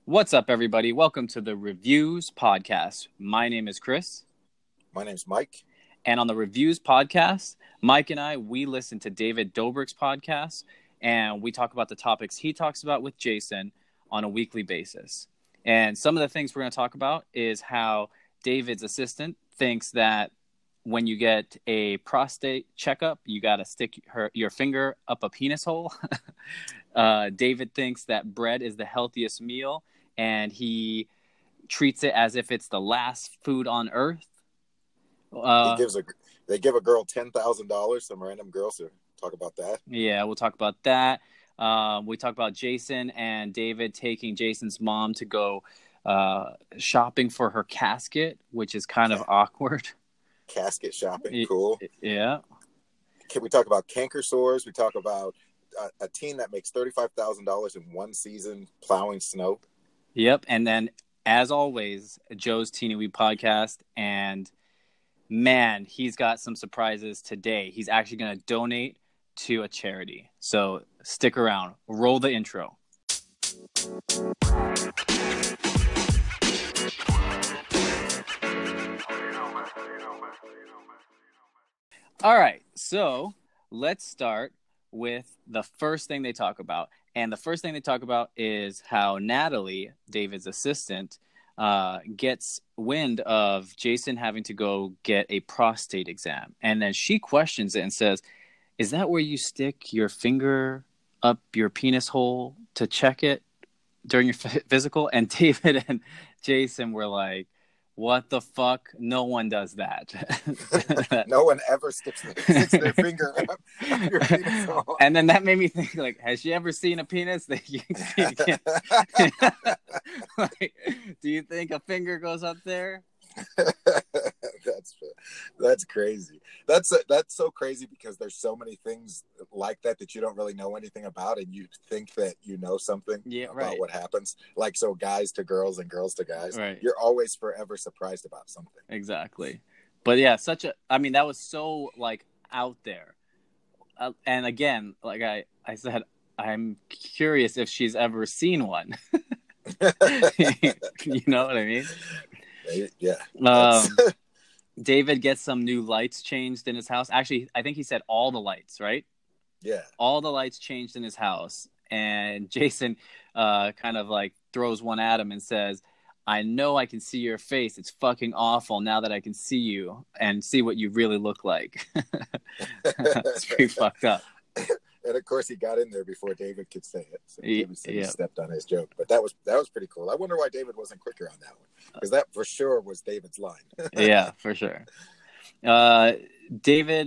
What's up, everybody? Welcome to the Reviews Podcast. My name is Chris. My name's Mike. And on the Reviews Podcast, Mike and we listen to David Dobrik's podcast, and we talk about the topics he talks about with Jason on a weekly basis. And some of the things we're going to talk about is how David's assistant thinks that when you get a prostate checkup, you got to stick your finger up a penis hole. David thinks that bread is the healthiest meal, and he treats it as if it's the last food on earth. They give a girl $10,000. Some random girl. So talk about that. Yeah, we'll talk about that. We talk about Jason and David taking Jason's mom to go shopping for her casket, which is kind of awkward. Casket shopping, cool. Yeah. Can we talk about canker sores? We talk about a teen that makes $35,000 in one season plowing snow. Yep. And then, as always, Joe's Teeny Wee podcast. And man, he's got some surprises today. He's actually going to donate to a charity. So stick around. Roll the intro. All right. So let's start with the first thing they talk about. And the first thing they talk about is how Natalie, David's assistant, gets wind of Jason having to go get a prostate exam. And then she questions it and says, is that where you stick your finger up your penis hole to check it during your physical? And David and Jason were like, what the fuck? No one does that. No one ever sticks their finger up your penis hole. And then that made me think, like, has she ever seen a penis? Like, do you think a finger goes up there? That's crazy. That's so crazy because there's so many things like that you don't really know anything about, and you think that you know something about what happens. Like, so guys to girls and girls to guys. Right. You're always forever surprised about something. Exactly. But yeah, that was so like out there. And again, like I said, I'm curious if she's ever seen one. You know what I mean? Yeah. David gets some new lights changed in his house. Actually, I think he said all the lights, right? Yeah. All the lights changed in his house. And Jason kind of like throws one at him and says, I know I can see your face. It's fucking awful now that I can see you and see what you really look like. That's pretty fucked up. And of course, he got in there before David could say it. So he stepped on his joke. But that was pretty cool. I wonder why David wasn't quicker on that one, because that for sure was David's line. Yeah, for sure. David,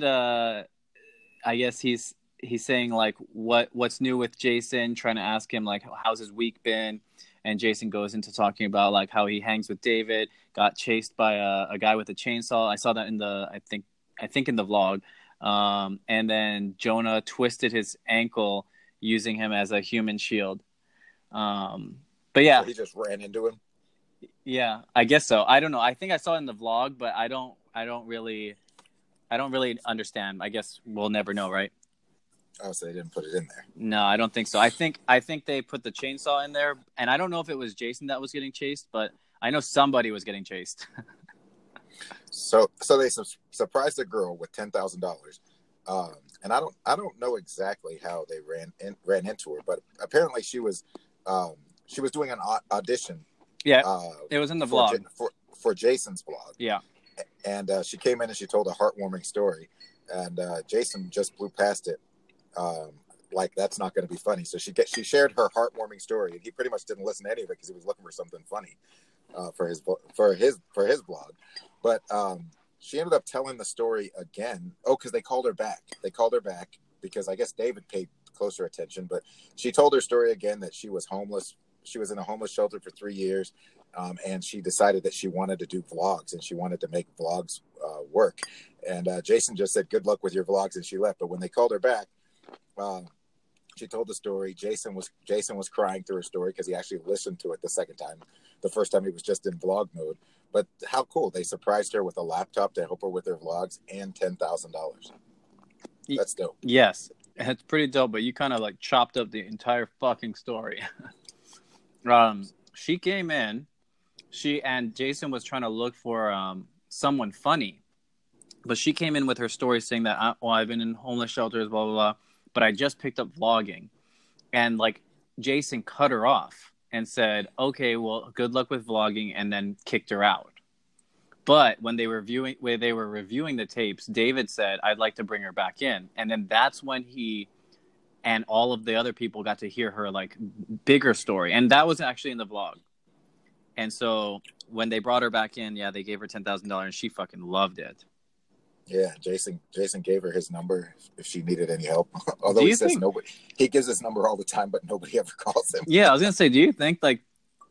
I guess he's saying like what's new with Jason, trying to ask him like how's his week been, and Jason goes into talking about like how he hangs with David, got chased by a guy with a chainsaw. I saw that in the I think in the vlog. And then Jonah twisted his ankle using him as a human shield. But yeah, so he just ran into him. Yeah, I guess so. I don't know. I think I saw it in the vlog, but I don't really understand. I guess we'll never know, right? Oh, so they didn't put it in there. No, I don't think so. I think they put the chainsaw in there, and I don't know if it was Jason that was getting chased, but I know somebody was getting chased. So they surprised a girl with $10,000, and I don't know exactly how they ran into her, but apparently she was doing an audition. Yeah, it was in the vlog for Jason's vlog. Yeah, and she came in and she told a heartwarming story, and Jason just blew past it, like that's not going to be funny. So she shared her heartwarming story, and he pretty much didn't listen to any of it because he was looking for something funny for his vlog. But she ended up telling the story again. Oh, because they called her back. Because I guess David paid closer attention. But she told her story again that she was homeless. She was in a homeless shelter for 3 years, and she decided that she wanted to do vlogs and she wanted to make vlogs work. And Jason just said, "Good luck with your vlogs," and she left. But when they called her back, she told the story. Jason was crying through her story because he actually listened to it the second time. The first time he was just in vlog mode. But how cool. They surprised her with a laptop to help her with her vlogs and $10,000. That's dope. Yes, it's pretty dope, but you kind of like chopped up the entire fucking story. she came in. And Jason was trying to look for someone funny, but she came in with her story saying that I've been in homeless shelters, blah blah blah. But I just picked up vlogging, and like Jason cut her off and said, "Okay, well, good luck with vlogging," and then kicked her out. But when they were reviewing the tapes, David said, "I'd like to bring her back in," and then that's when he and all of the other people got to hear her like bigger story, and that was actually in the vlog. And so when they brought her back in, yeah, they gave her $10,000, and she fucking loved it. Yeah, Jason gave her his number if she needed any help. Although he says nobody, he gives his number all the time, but nobody ever calls him. Yeah, I was gonna say, do you think like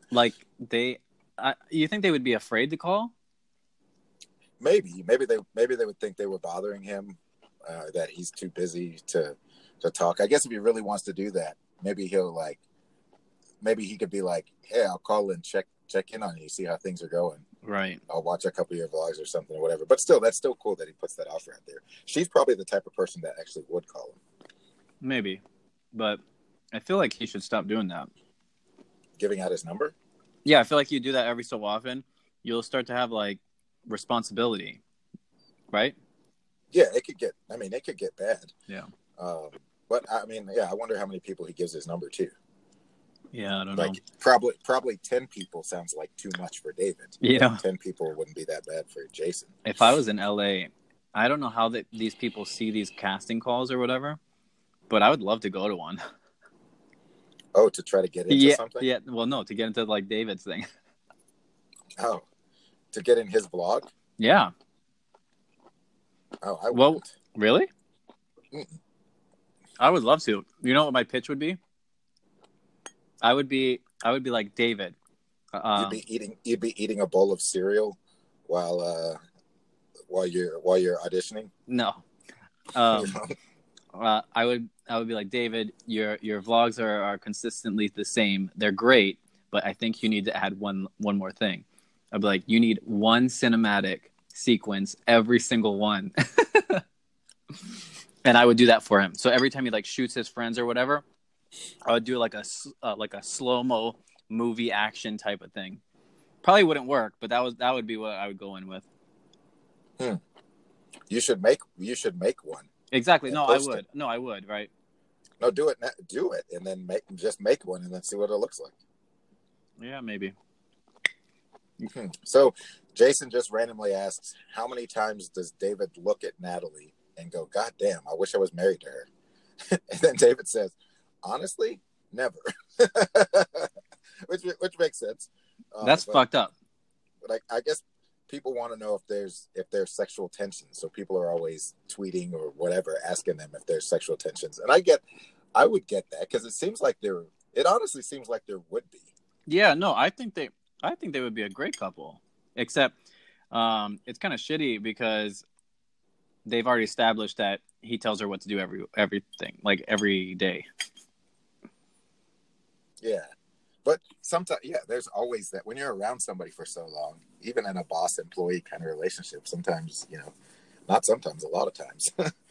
you think they would be afraid to call? Maybe they would think they were bothering him, that he's too busy to talk. I guess if he really wants to do that, maybe he could be like, hey, I'll call and check in on you, see how things are going. Right. I'll watch a couple of your vlogs or something or whatever. But still, that's still cool that he puts that offer out there. She's probably the type of person that actually would call him. Maybe. But I feel like he should stop doing that. Giving out his number? Yeah, I feel like you do that every so often. You'll start to have like responsibility. Right? Yeah, it could get bad. Yeah. But I mean, yeah, I wonder how many people he gives his number to. Yeah, I don't know. Probably 10 people sounds like too much for David. Yeah. 10 people wouldn't be that bad for Jason. If I was in LA, I don't know how these people see these casting calls or whatever, but I would love to go to one. Oh, to try to get into something? Yeah, well, no, to get into like David's thing. Oh, to get in his vlog? Yeah. Oh, I wouldn't. Well, really? Mm-mm. I would love to. You know what my pitch would be? I would be like, David. You'd be eating a bowl of cereal while you're auditioning. No. I would be like, David, your vlogs are consistently the same. They're great, but I think you need to add one more thing. I'd be like, you need one cinematic sequence every single one. And I would do that for him. So every time he like shoots his friends or whatever, I would do like a slow-mo movie action type of thing. Probably wouldn't work, but that would be what I would go in with. You should make one. Exactly. No, I would. No, I would. Right. No, do it, and then make one, and then see what it looks like. Yeah, maybe. So, Jason just randomly asks, how many times does David look at Natalie and go, "God damn, I wish I was married to her"? And then David says, honestly, never. which makes sense. That's fucked up. But I guess people want to know if there's sexual tensions. So people are always tweeting or whatever, asking them if there's sexual tensions. And I would get that because it honestly seems like there would be. Yeah, no, I think they would be a great couple. Except it's kind of shitty because they've already established that he tells her what to do everything, like every day. Yeah. But sometimes, there's always that when you're around somebody for so long, even in a boss-employee kind of relationship, sometimes, not sometimes, a lot of times,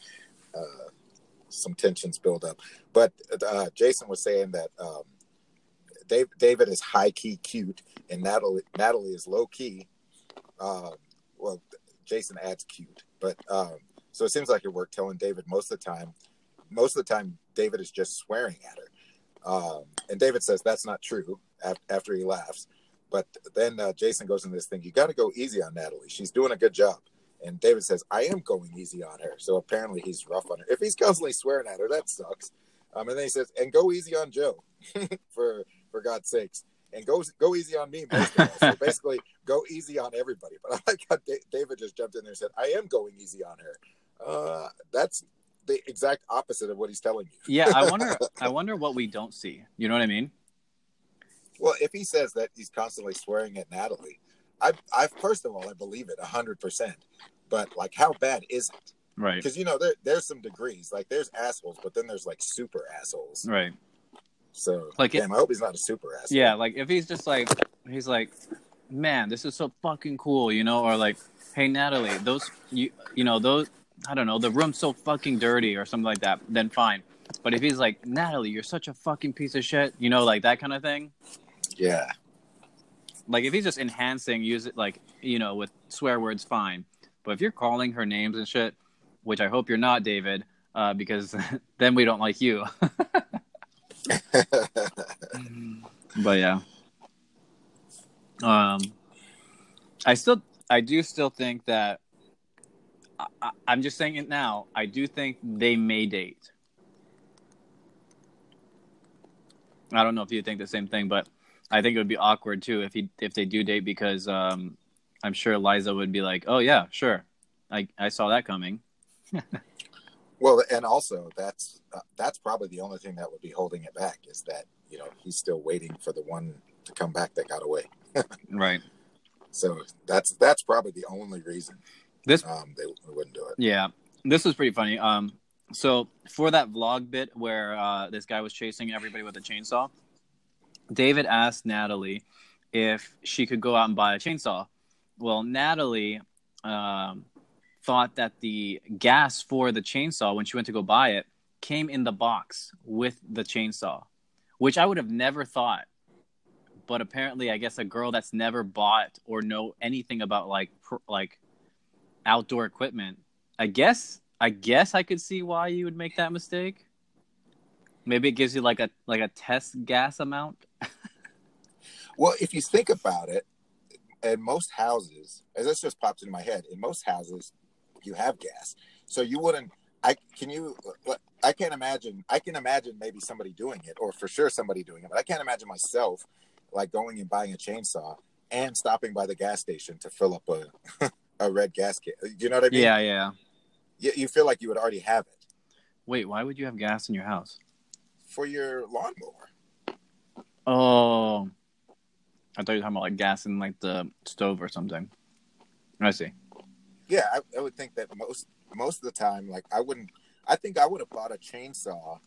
some tensions build up. But Jason was saying that David is high-key cute and Natalie is low-key. Well, Jason adds cute. But so it seems like it worked telling David most of the time, David is just swearing at her. And David says that's not true after he laughs. But then Jason goes into this thing. You got to go easy on Natalie. She's doing a good job. And David says, I am going easy on her. So apparently he's rough on her. If he's constantly swearing at her, that sucks. And then he says, and go easy on Joe, for God's sakes. And go easy on me most of all. So basically, go easy on everybody. But I like how David just jumped in there and said, I am going easy on her. That's the exact opposite of what he's telling you. Yeah, I wonder what we don't see. You know what I mean? Well, if he says that he's constantly swearing at Natalie, I first of all, I believe it 100%. But like, how bad is it? Right. Because there's some degrees. Like, there's assholes, but then there's like super assholes. Right. So, like, I hope he's not a super asshole. Yeah, like if he's just like, he's like, man, this is so fucking cool, or like, hey Natalie, those I don't know, the room's so fucking dirty or something like that, then fine. But if he's like, Natalie, you're such a fucking piece of shit, like that kind of thing. Yeah. Like, if he's just enhancing, use it like, with swear words, fine. But if you're calling her names and shit, which I hope you're not, David, because then we don't like you. But yeah, I do still think that I'm just saying it now. I do think they may date. I don't know if you think the same thing, but I think it would be awkward too if they do date, because I'm sure Liza would be like, "Oh yeah, sure, I saw that coming." Well, and also that's probably the only thing that would be holding it back, is that he's still waiting for the one to come back that got away. Right. So that's probably the only reason This they wouldn't do it. Yeah, this was pretty funny. So for that vlog bit where this guy was chasing everybody with a chainsaw, David asked Natalie if she could go out and buy a chainsaw. Well, Natalie thought that the gas for the chainsaw, when she went to go buy it, came in the box with the chainsaw, which I would have never thought. But apparently, I guess a girl that's never bought or know anything about like outdoor equipment, I guess I could see why you would make that mistake. Maybe it gives you like a test gas amount. Well, if you think about it, in most houses, as this just popped into my head, in most houses, you have gas, so you wouldn't. I can't imagine. I can imagine maybe somebody doing it, or for sure somebody doing it, but I can't imagine myself like going and buying a chainsaw and stopping by the gas station to fill up a red gas can. You know what I mean? Yeah. You feel like you would already have it. Wait, why would you have gas in your house? For your lawnmower. Oh, I thought you were talking about like gas in like the stove or something. I see. Yeah, I would think that most of the time, like I think I would have bought a chainsaw.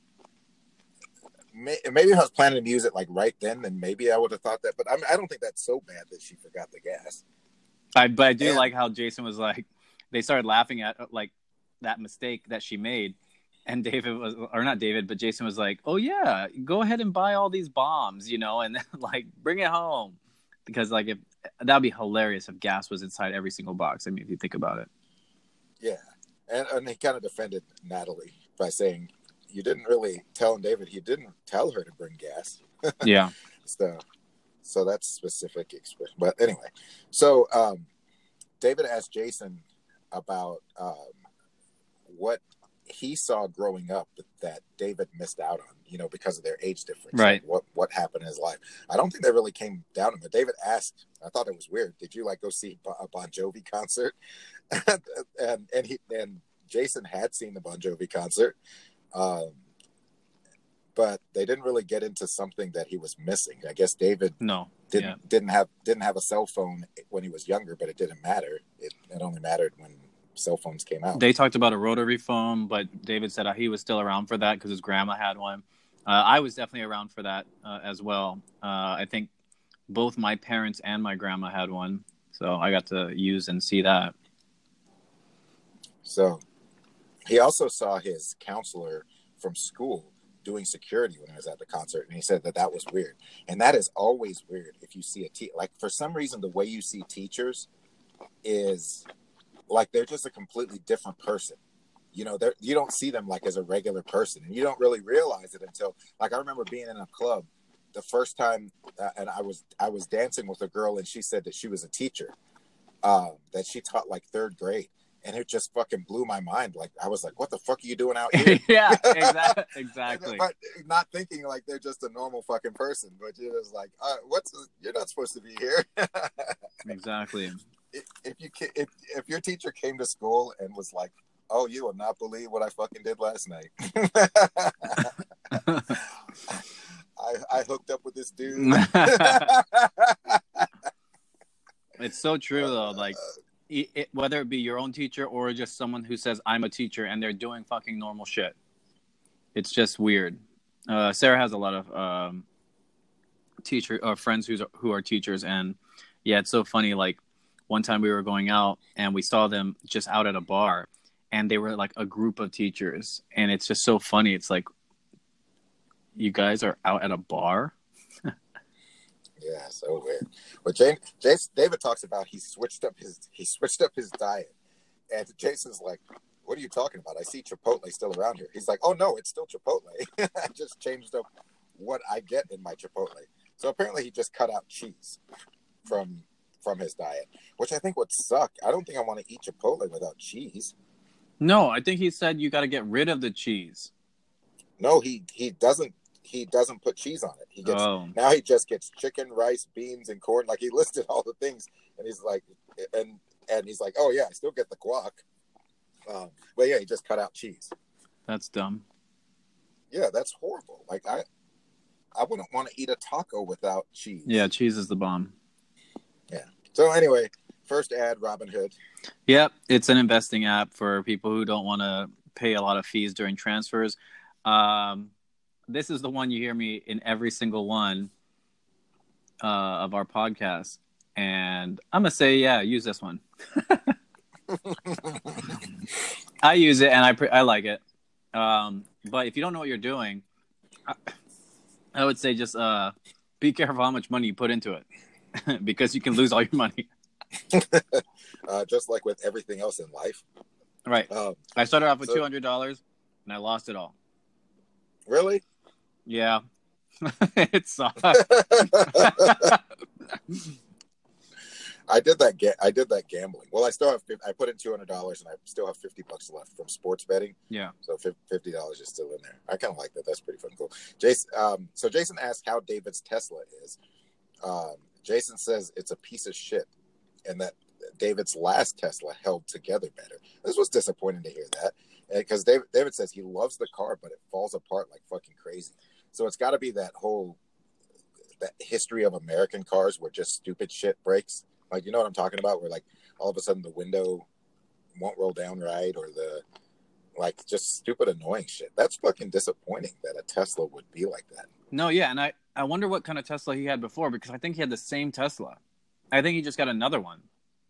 Maybe if I was planning to use it like right then maybe I would have thought that. But I don't think that's so bad that she forgot the gas. But I do like how Jason was like, they started laughing at like that mistake that she made. And David was, or not David, but Jason was like, "Oh yeah, go ahead and buy all these bombs, and then like bring it home." Because like that'd be hilarious if gas was inside every single box. I mean, if you think about it. Yeah, and he kind of defended Natalie by saying, "You didn't really tell David. He didn't tell her to bring gas." Yeah. So that's specific. But anyway, so David asked Jason about what he saw growing up that David missed out on, because of their age difference. Right. Like what happened in his life. I don't think they really came down to it. But David asked, I thought it was weird. Did you like go see a Bon Jovi concert? and Jason had seen the Bon Jovi concert. But they didn't really get into something that he was missing. I guess David didn't have a cell phone when he was younger, but it didn't matter. It only mattered when cell phones came out. They talked about a rotary phone, but David said he was still around for that because his grandma had one. I was definitely around for that as well. I think both my parents and my grandma had one, so I got to use and see that. So he also saw his counselor from school doing security when he was at the concert, and he said that was weird. And that is always weird if you see like for some reason the way you see teachers is like they're just a completely different person. You don't see them like as a regular person, and you don't really realize it until, like, I remember being in a club the first time, and I was dancing with a girl, and she said that she was a teacher, that she taught like third grade, and it just fucking blew my mind. Like, I was like, "What the fuck are you doing out here?" Yeah, exactly. But not thinking like they're just a normal fucking person, but you're just like, you're not supposed to be here. Exactly. If your teacher came to school and was like, "Oh, you will not believe what I fucking did last night." I hooked up with this dude. It's so true though. Like, whether it be your own teacher or just someone who says I'm a teacher and they're doing fucking normal shit, it's just weird. Sarah has a lot of friends who are teachers, and yeah, it's so funny. Like, one time we were going out and we saw them just out at a bar, and they were like a group of teachers, and it's just so funny. It's like, you guys are out at a bar? Yeah, so weird. But David talks about he switched up his diet, and Jason's like, "What are you talking about? I see Chipotle still around here." He's like, "Oh no, it's still Chipotle. I just changed up what I get in my Chipotle." So apparently, he just cut out cheese from his diet, which I think would suck. I don't think I want to eat Chipotle without cheese. No, I think he said you got to get rid of the cheese. No, he doesn't. He doesn't put cheese on it. Now he just gets chicken, rice, beans, and corn. Like he listed all the things, and he's like, and he's like, oh yeah, I still get the guac. But yeah, he just cut out cheese. That's dumb. Yeah, that's horrible. Like I wouldn't want to eat a taco without cheese. Yeah, cheese is the bomb. Yeah. So anyway, first ad, Robinhood. Yep, it's an investing app for people who don't want to pay a lot of fees during transfers. This is the one you hear me in every single one of our podcasts. And I'm going to say, yeah, use this one. I use it and I like it. But if you don't know what you're doing, I would say just be careful how much money you put into it because you can lose all your money. Just like with everything else in life. Right. I started off with $200 and I lost it all. Really? Yeah. It sucked. I did that gambling. Well, I put in $200 and I still have $50 left from sports betting. Yeah. So $50 is still in there. I kind of like that. That's pretty fun. Cool. Jason. So Jason asked how David's Tesla is. Jason says it's a piece of shit, and that David's last Tesla held together better. This was disappointing to hear that, because David says he loves the car, but it falls apart like fucking crazy. So it's got to be that history of American cars where just stupid shit breaks. Like, you know what I'm talking about? Where like all of a sudden the window won't roll down right, or just stupid annoying shit. That's fucking disappointing that a Tesla would be like that. No, yeah, and I wonder what kind of Tesla he had before, because I think he had the same Tesla. I think he just got another one.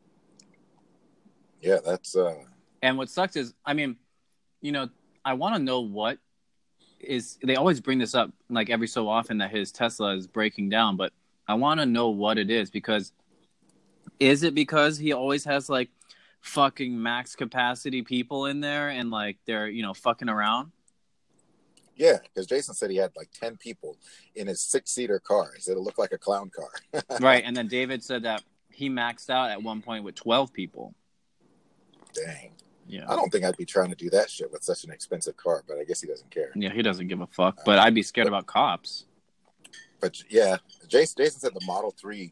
Yeah, that's And what sucks is, I mean, I want to know what is. They always bring this up like every so often that his Tesla is breaking down, but I want to know what it is, because is it because he always has like fucking max capacity people in there and like they're fucking around? Yeah, because Jason said he had like 10 people in his 6-seater car. He said it looked like a clown car. Right, and then David said that he maxed out at one point with 12 people. Dang. Yeah. I don't think I'd be trying to do that shit with such an expensive car, but I guess he doesn't care. Yeah, he doesn't give a fuck, but I'd be scared about cops. But yeah, Jason said the Model 3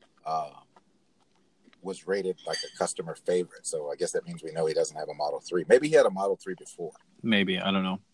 was rated like a customer favorite, so I guess that means we know he doesn't have a Model 3. Maybe he had a Model 3 before. Maybe, I don't know.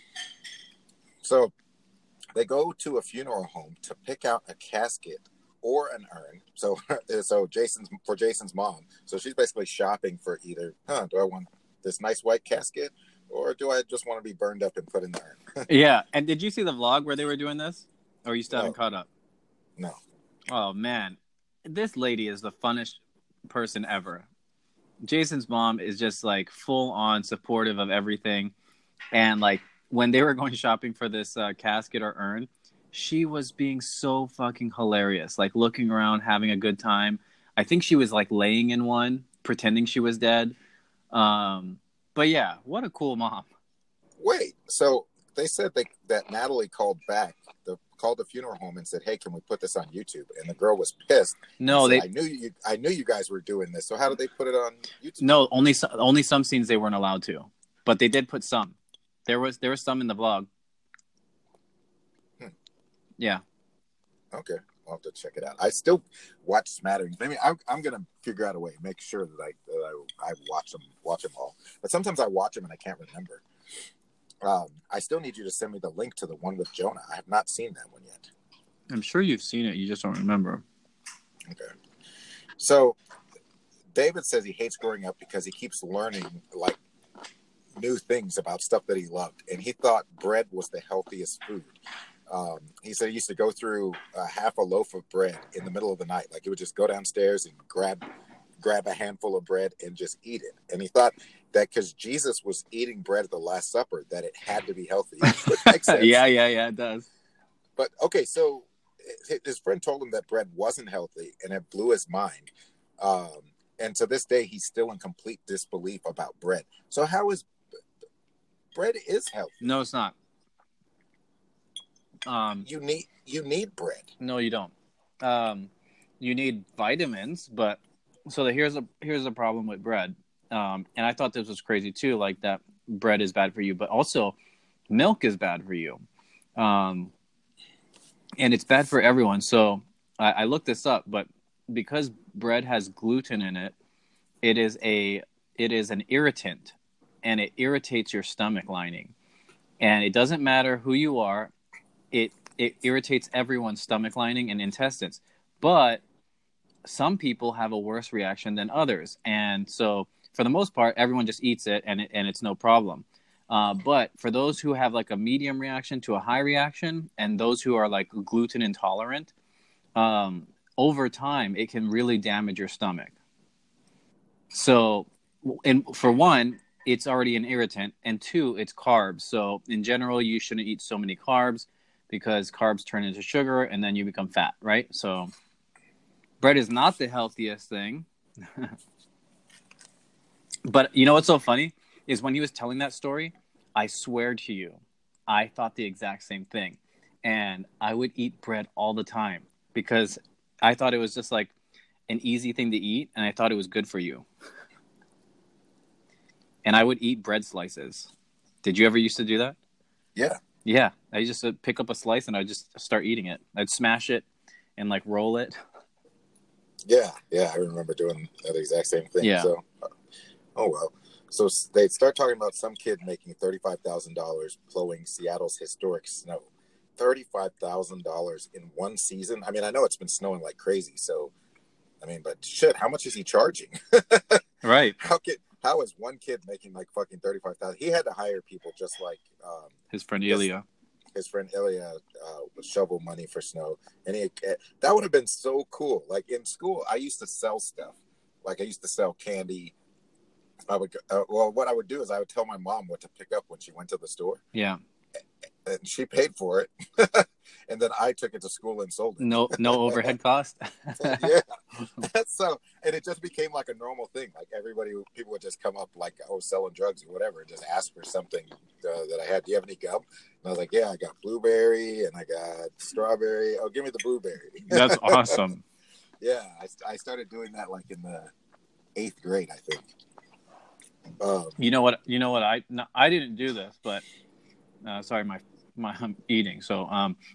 So they go to a funeral home to pick out a casket or an urn. So Jason's mom. So she's basically shopping for either, do I want this nice white casket, or do I just want to be burned up and put in the urn? Yeah, and did you see the vlog where they were doing this? Or you still haven't caught up? No. Oh, man. This lady is the funnest person ever. Jason's mom is just like full on supportive of everything. And like when they were going shopping for this casket or urn, she was being so fucking hilarious, like looking around, having a good time. I think she was like laying in one, pretending she was dead. But yeah, what a cool mom. Wait, so they said that Natalie called the funeral home and said, "Hey, can we put this on YouTube?" And the girl was pissed. No, said, I knew you guys were doing this. So how did they put it on YouTube? No, only some scenes they weren't allowed to, but they did put some. There was some in the vlog. Yeah. Okay, I'll have to check it out. I still watch smatterings. Maybe I'm gonna figure out a way, make sure that I watch them all. But sometimes I watch them and I can't remember. I still need you to send me the link to the one with Jonah. I have not seen that one yet. I'm sure you've seen it. You just don't remember. Okay. So David says he hates growing up because he keeps learning like new things about stuff that he loved, and he thought bread was the healthiest food. He said he used to go through half a loaf of bread in the middle of the night. Like he would just go downstairs and grab a handful of bread and just eat it. And he thought that because Jesus was eating bread at the Last Supper, that it had to be healthy. Which makes sense. Yeah, it does. But okay, so his friend told him that bread wasn't healthy, and it blew his mind. And to this day, he's still in complete disbelief about bread. So how is bread is healthy? No, it's not. You need bread. No, you don't. You need vitamins, but here's a problem with bread. And I thought this was crazy too, like that bread is bad for you, but also milk is bad for you. And it's bad for everyone. So I looked this up, but because bread has gluten in it, it is an irritant, and it irritates your stomach lining. And it doesn't matter who you are, it irritates everyone's stomach lining and intestines. But some people have a worse reaction than others. And so for the most part, everyone just eats it and it's no problem. But for those who have like a medium reaction to a high reaction, and those who are like gluten intolerant, over time, it can really damage your stomach. So, and for one, it's already an irritant, and two, it's carbs. So in general, you shouldn't eat so many carbs, because carbs turn into sugar and then you become fat, right? So bread is not the healthiest thing. But you know what's so funny is when he was telling that story, I swear to you, I thought the exact same thing. And I would eat bread all the time because I thought it was just like an easy thing to eat, and I thought it was good for you. And I would eat bread slices. Did you ever used to do that? Yeah. Yeah. I just pick up a slice and I'd just start eating it. I'd smash it and like roll it. Yeah. I remember doing that exact same thing. Yeah. So, oh well. So they start talking about some kid making $35,000 plowing Seattle's historic snow. $35,000 in one season. I mean, I know it's been snowing like crazy. So, I mean, but shit, how much is he charging? Right. How is one kid making like fucking 35,000? He had to hire people just like his friend Ilya. His friend Ilya would shovel money for snow, and that would have been so cool. Like in school, I used to sell stuff. Like I used to sell candy. I would what I would do is I would tell my mom what to pick up when she went to the store. Yeah. And she paid for it, and then I took it to school and sold it. No overhead cost. Yeah, so, and it just became like a normal thing. Like people would just come up like, oh, selling drugs or whatever, and just ask for something that I had. Do you have any gum? And I was like, yeah, I got blueberry and I got strawberry. Oh, give me the blueberry. That's awesome. Yeah, I started doing that like in the 8th grade, I think. You know what? I didn't do this, but sorry, I'm eating. So,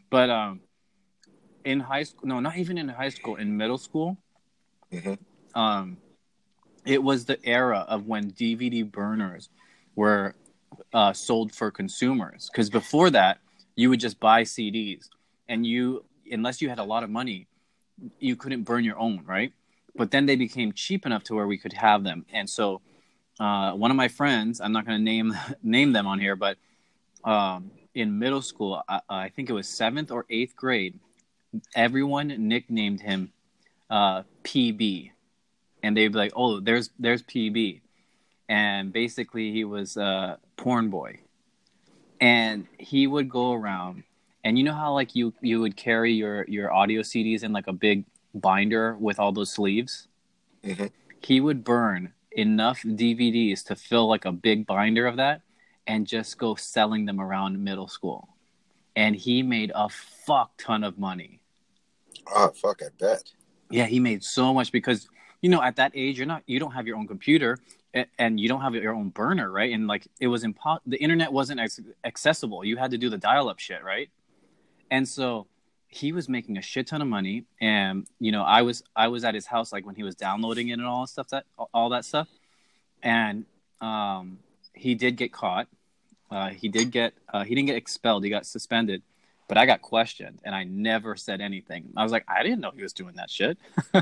in high school, no, not even in high school, in middle school, mm-hmm. It was the era of when DVD burners were sold for consumers. Because before that, you would just buy CDs, and unless you had a lot of money, you couldn't burn your own, right? But then they became cheap enough to where we could have them. And so one of my friends, I'm not going to name them on here, but in middle school, I think it was 7th or 8th grade, everyone nicknamed him PB. And they'd be like, oh, there's PB. And basically he was a porn boy. And he would go around, and you know how like you would carry your audio CDs in like a big binder with all those sleeves? Mm-hmm. He would burn enough DVDs to fill like a big binder of that and just go selling them around middle school. And he made a fuck ton of money. Oh, fuck, I bet. Yeah, he made so much because, you know, at that age, you don't have your own computer and you don't have your own burner, right? And like it was the internet wasn't accessible. You had to do the dial-up shit, right? And so he was making a shit ton of money, and you know, I was at his house like when he was downloading it and all that stuff. And he did get caught. He didn't get expelled. He got suspended. But I got questioned, and I never said anything. I was like, I didn't know he was doing that shit.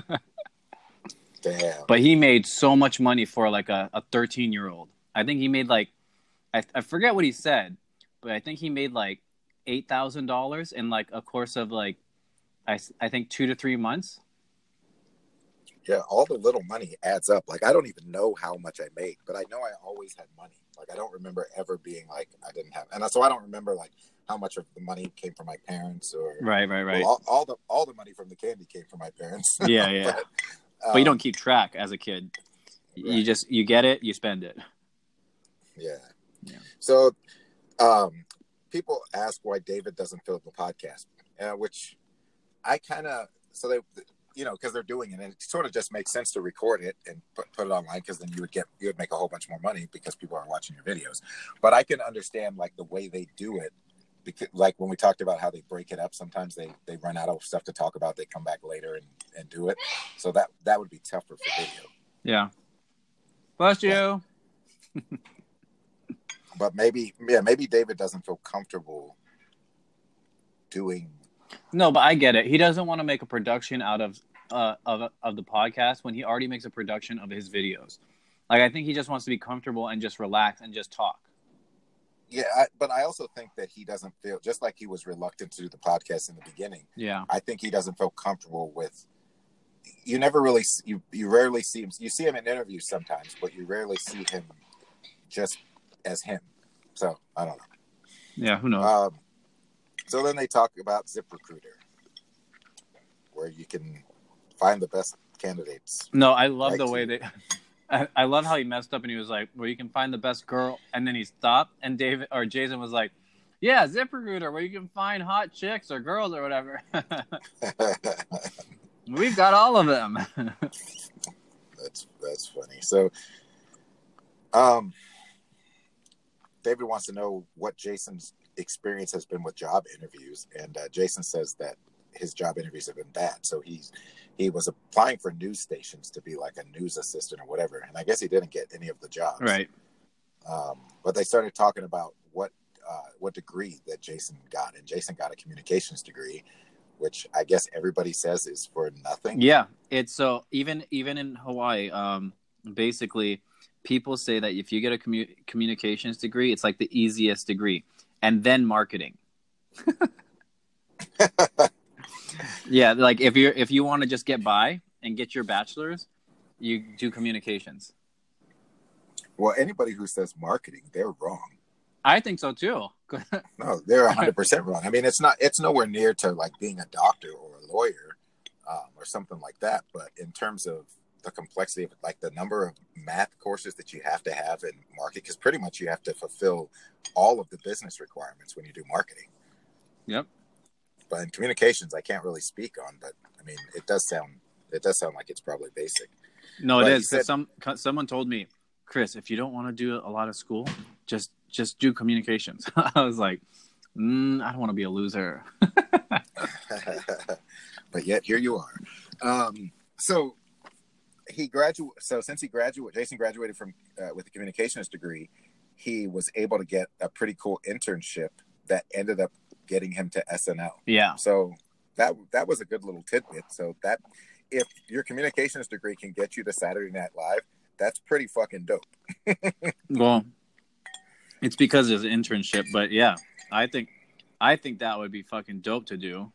Damn. But he made so much money for like a 13-year-old. I think he made like, I forget what he said, but I think he made like $8,000 in like a course of like, I think 2 to 3 months. Yeah, all the little money adds up. Like I don't even know how much I made, but I know I always had money. Like I don't remember ever being like I didn't have, and so I don't remember like how much of the money came from my parents or Right. well, all the money from the candy came from my parents. Yeah. But you don't keep track as a kid. Right. You get it, you spend it. Yeah. Yeah. So people ask why David doesn't film the podcast, which I kind of they because they're doing it, and it sort of just makes sense to record it and put it online, because then you would make a whole bunch more money because people are watching your videos. But I can understand like the way they do it, because like when we talked about how they break it up, sometimes they run out of stuff to talk about, they come back later and do it, so that would be tougher for video. Yeah. Bless you. But maybe David doesn't feel comfortable doing. No, but I get it. He doesn't want to make a production out of the podcast when he already makes a production of his videos. Like, I think he just wants to be comfortable and just relax and just talk. Yeah, but I also think that he doesn't feel, just like he was reluctant to do the podcast in the beginning. Yeah, I think he doesn't feel comfortable with. You never really you rarely see him. You see him in interviews sometimes, but you rarely see him just as him. So I don't know. Yeah, who knows? So then they talk about ZipRecruiter, where you can find the best candidates. No, I love the way they. I love how he messed up and he was like, "Where you can find the best girl," and then he stopped, and David or Jason was like, "Yeah, ZipRecruiter, where you can find hot chicks or girls or whatever." We've got all of them. That's funny. So, David wants to know what Jason's experience has been with job interviews, and Jason says that his job interviews have been bad. So he was applying for news stations to be like a news assistant or whatever, and I guess he didn't get any of the jobs. Right. But they started talking about what degree that Jason got, and Jason got a communications degree, which I guess everybody says is for nothing. Yeah, it's so even in Hawaii, basically, people say that if you get a communications degree, it's like the easiest degree, and then marketing. Yeah, like if you want to just get by and get your bachelor's, you do communications. Well, anybody who says marketing, they're wrong. I think so too. No, they're 100% wrong. I mean, it's nowhere near to like being a doctor or a lawyer or something like that. But in terms of the complexity of it, like the number of math courses that you have to have in market, because pretty much you have to fulfill all of the business requirements when you do marketing. Yep. But in communications, I can't really speak on, but I mean, it does sound like it's probably basic. No, it is, because someone told me, Chris, if you don't want to do a lot of school, just do communications. I was like, I don't want to be a loser. But yet here you are. So since Jason graduated from with a communications degree, he was able to get a pretty cool internship that ended up getting him to SNL. Yeah. So that was a good little tidbit. So that if your communications degree can get you to Saturday Night Live, that's pretty fucking dope. Well, it's because of his internship, but yeah, I think that would be fucking dope to do.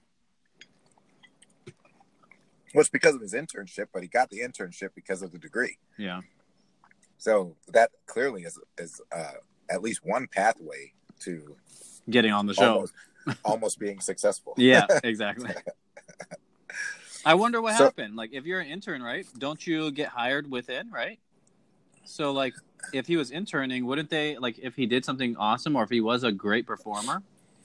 Well, it's because of his internship, but he got the internship because of the degree. Yeah. So that clearly is at least one pathway to getting on the show, almost being successful. Yeah, exactly. I wonder what happened. Like, if you're an intern, right? Don't you get hired within, right? So, like, if he was interning, wouldn't they, like, if he did something awesome or if he was a great performer?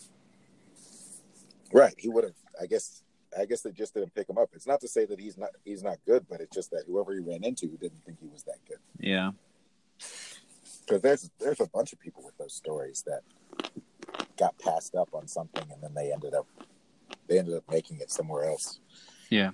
Right. He would have, I guess they just didn't pick him up. It's not to say that he's not good, but it's just that whoever he ran into didn't think he was that good. Yeah. Because there's a bunch of people with those stories that got passed up on something and then they ended up making it somewhere else. Yeah.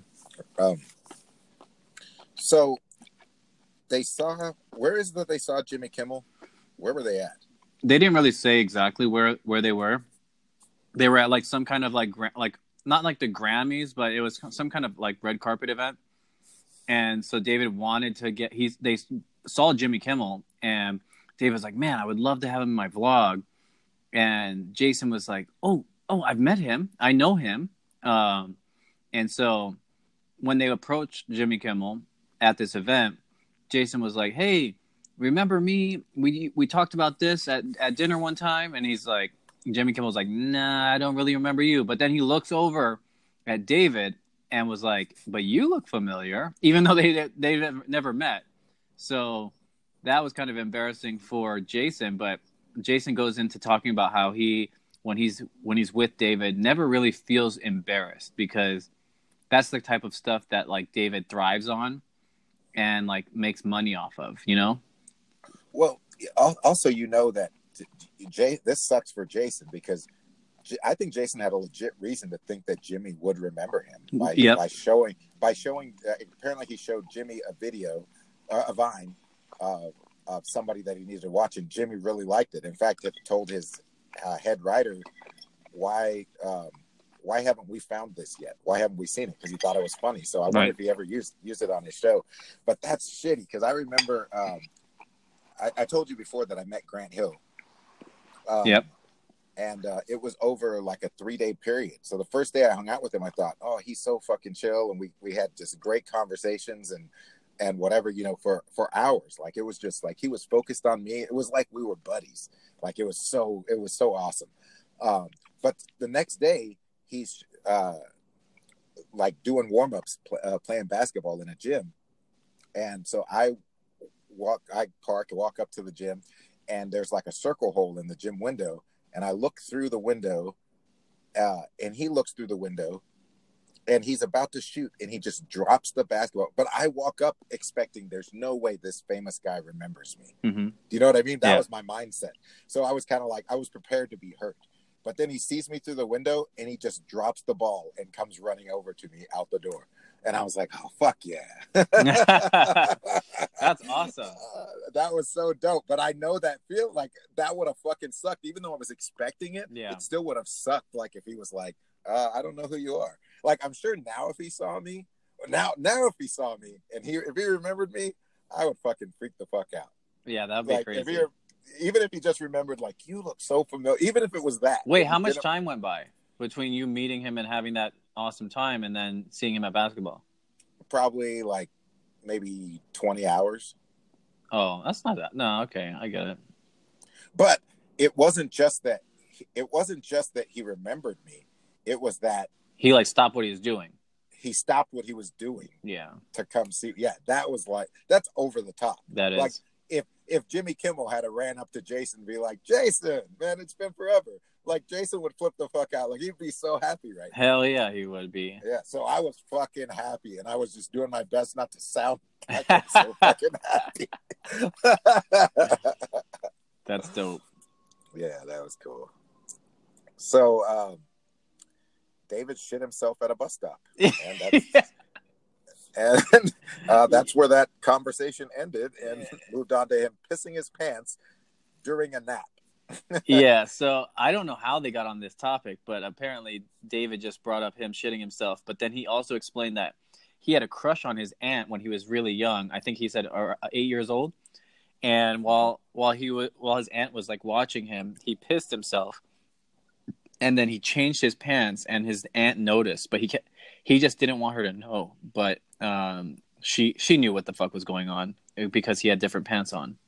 So they saw Jimmy Kimmel? Where were they at? They didn't really say exactly where they were. They were at like some kind of like not like the Grammys, but it was some kind of like red carpet event. And so David wanted to they saw Jimmy Kimmel, and David was like, "Man, I would love to have him in my vlog." And Jason was like, "Oh, I've met him. I know him." And so when they approached Jimmy Kimmel at this event, Jason was like, "Hey, remember me? We talked about this at dinner one time, and he's like, Jimmy Kimmel's like, nah, I don't really remember you. But then he looks over at David and was like, but you look familiar, even though they never met. So that was kind of embarrassing for Jason. But Jason goes into talking about how when he's with David, never really feels embarrassed because that's the type of stuff that like David thrives on and like makes money off of, you know? Well, also, that this sucks for Jason because I think Jason had a legit reason to think that Jimmy would remember him by showing. Apparently, he showed Jimmy a video, a Vine, of somebody that he needed to watch, and Jimmy really liked it. In fact, it told his head writer, "Why haven't we found this yet? Why haven't we seen it?" Because he thought it was funny. So I wonder if he ever used it on his show. But that's shitty because I remember. I told you before that I met Grant Hill. Yep. And it was over like a 3-day period. So the first day I hung out with him, I thought, oh, he's so fucking chill. And we had just great conversations and whatever, for hours. Like, it was just like, he was focused on me. It was like we were buddies. Like, it was so awesome. But the next day he's like doing warm-ups, playing basketball in a gym. And so I walk up to the gym, and there's like a circle hole in the gym window. And I look through the window, and he looks through the window, and he's about to shoot, and he just drops the basketball. But I walk up expecting there's no way this famous guy remembers me. Mm-hmm. Do you know what I mean? That was my mindset. So I was kind of like, I was prepared to be hurt. But then he sees me through the window, and he just drops the ball and comes running over to me out the door. And I was like, oh, fuck yeah. That's awesome. That was so dope. But I know that feel like that would have fucking sucked. Even though I was expecting it, it still would have sucked. Like, if he was like, I don't know who you are. Like, I'm sure now if he saw me, and if he remembered me, I would fucking freak the fuck out. Yeah, that'd be crazy. Even if he just remembered, like, you look so familiar, even if it was that. Wait, how much time went by between you meeting him and having that awesome time and then seeing him at basketball? Probably like maybe 20 hours. Oh, that's not that. No, okay, I get it. But it wasn't just that he remembered me. It was that he like stopped what he was doing. He stopped what he was doing. Yeah. To come see. Yeah, that was like, that's over the top. That is. Like, if Jimmy Kimmel had ran up to Jason and be like, Jason, man, it's been forever. Like, Jason would flip the fuck out. Like, he'd be so happy right now. Hell yeah, he would be. Yeah, so I was fucking happy, and I was just doing my best not to sound like I'm so fucking happy. That's dope. Yeah, that was cool. So, David shit himself at a bus stop. And that's where that conversation ended, and moved on to him pissing his pants during a nap. Yeah, so I don't know how they got on this topic, but apparently David just brought up him shitting himself. But then he also explained that he had a crush on his aunt when he was really young. I think he said 8 years old. And while his aunt was like watching him, he pissed himself. And then he changed his pants, and his aunt noticed, but he just didn't want her to know. But she knew what the fuck was going on because he had different pants on.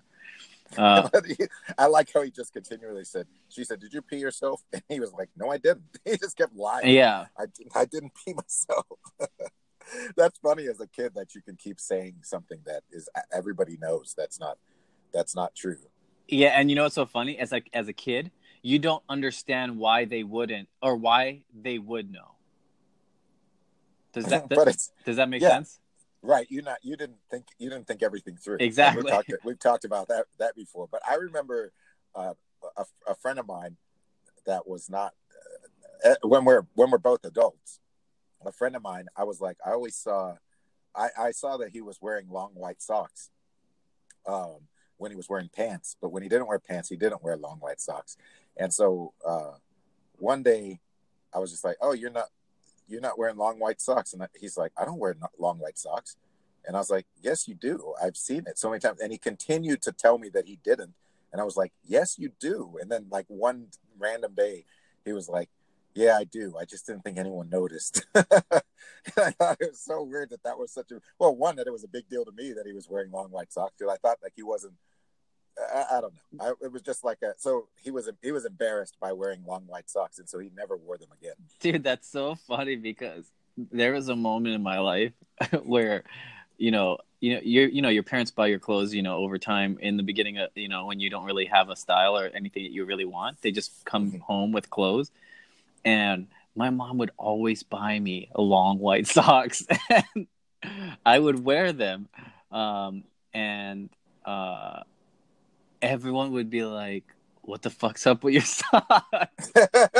I like how he just continually said, she said, did you pee yourself? And he was like, no, I didn't. He just kept lying. Yeah. I didn't pee myself. That's funny as a kid that you can keep saying something that is everybody knows that's not true. Yeah, and you know what's so funny? As a kid, you don't understand why they wouldn't, or why they would know. Does that make sense? Right. You didn't think everything through. Exactly. We've talked about that before. But I remember a friend of mine that was not when we're both adults. A friend of mine, I was like, I always saw that he was wearing long white socks when he was wearing pants, but when he didn't wear pants, he didn't wear long white socks. And so one day I was just like, oh, you're not wearing long white socks. And he's like, I don't wear long white socks. And I was like, yes, you do. I've seen it so many times. And he continued to tell me that he didn't. And I was like, yes, you do. And then like one random day, he was like, Yeah, I do. I just didn't think anyone noticed. I thought it was so weird that was such a well. One, that it was a big deal to me that he was wearing long white socks. Because I thought like he wasn't. I don't know. It was just like a. So he was embarrassed by wearing long white socks, and so he never wore them again. Dude, that's so funny because there was a moment in my life where, your parents buy your clothes, over time in the beginning of, when you don't really have a style or anything that you really want, they just come home with clothes. And my mom would always buy me long white socks and I would wear them. And everyone would be like, what the fuck's up with your socks?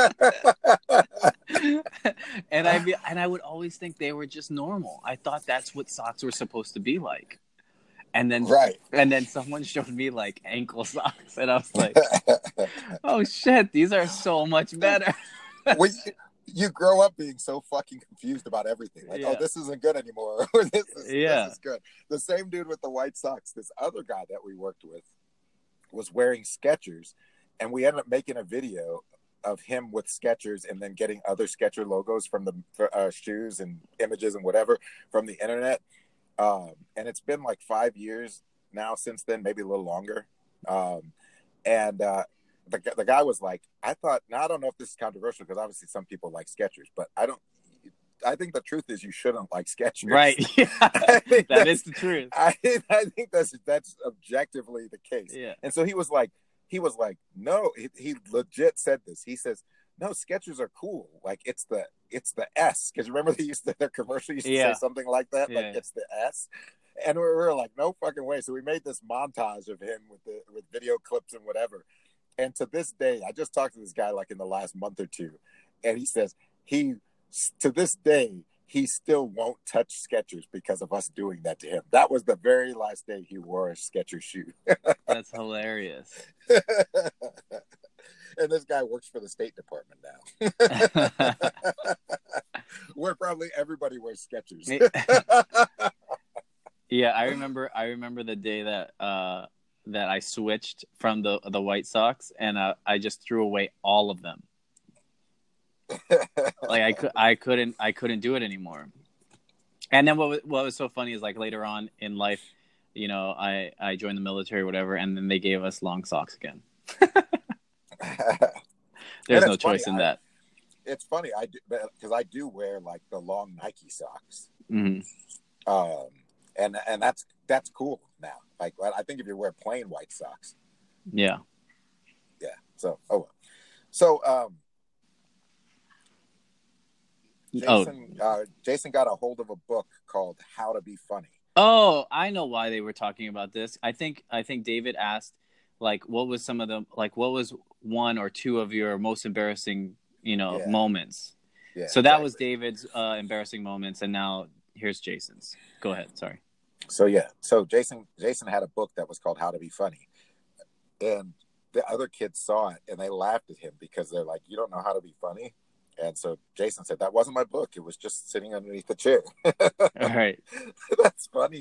and I would always think they were just normal. I thought that's what socks were supposed to be like. And then someone showed me like ankle socks and I was like, oh shit, these are so much better. You grow up being so fucking confused about everything. Like, oh, this isn't good anymore. Or this is good. The same dude with the white socks, this other guy that we worked with was wearing Skechers, and we ended up making a video of him with Skechers and then getting other Sketcher logos from the shoes and images and whatever from the internet. And it's been like 5 years now since then, maybe a little longer. The guy was like, I don't know if this is controversial because obviously some people like Skechers, but I think the truth is you shouldn't like Skechers. Right. Yeah. that is the truth. I think that's objectively the case. Yeah. And so he was like, no, he legit said this. He says, no, Skechers are cool. Like it's the S. Because remember their commercial used to say something like that? Like it's the S. And we were like, no fucking way. So we made this montage of him with video clips and whatever. And to this day, I just talked to this guy like in the last month or two, and he says to this day, he still won't touch Skechers because of us doing that to him. That was the very last day he wore a Skechers shoe. That's hilarious. And this guy works for the State Department now. Where probably everybody wears Skechers. Yeah, I remember the day that I switched from the White Sox and I just threw away all of them. Like I couldn't do it anymore. And then what was so funny is like later on in life, I joined the military or whatever, and then they gave us long socks again. There's no choice in that. It's funny, because I do wear like the long Nike socks. Mm-hmm. And that's cool now. Like I think if you wear plain white socks. Yeah. Yeah. So Jason got a hold of a book called How to Be Funny. Oh, I know why they were talking about this. I think David asked, like, what was one or two of your most embarrassing, moments. Yeah, so that was David's embarrassing moments, and now here's Jason's. Go ahead. Sorry. So Jason had a book that was called How to Be Funny, and the other kids saw it and they laughed at him because they're like, "You don't know how to be funny." And so Jason said, "That wasn't my book. It was just sitting underneath the chair." All right. That's funny.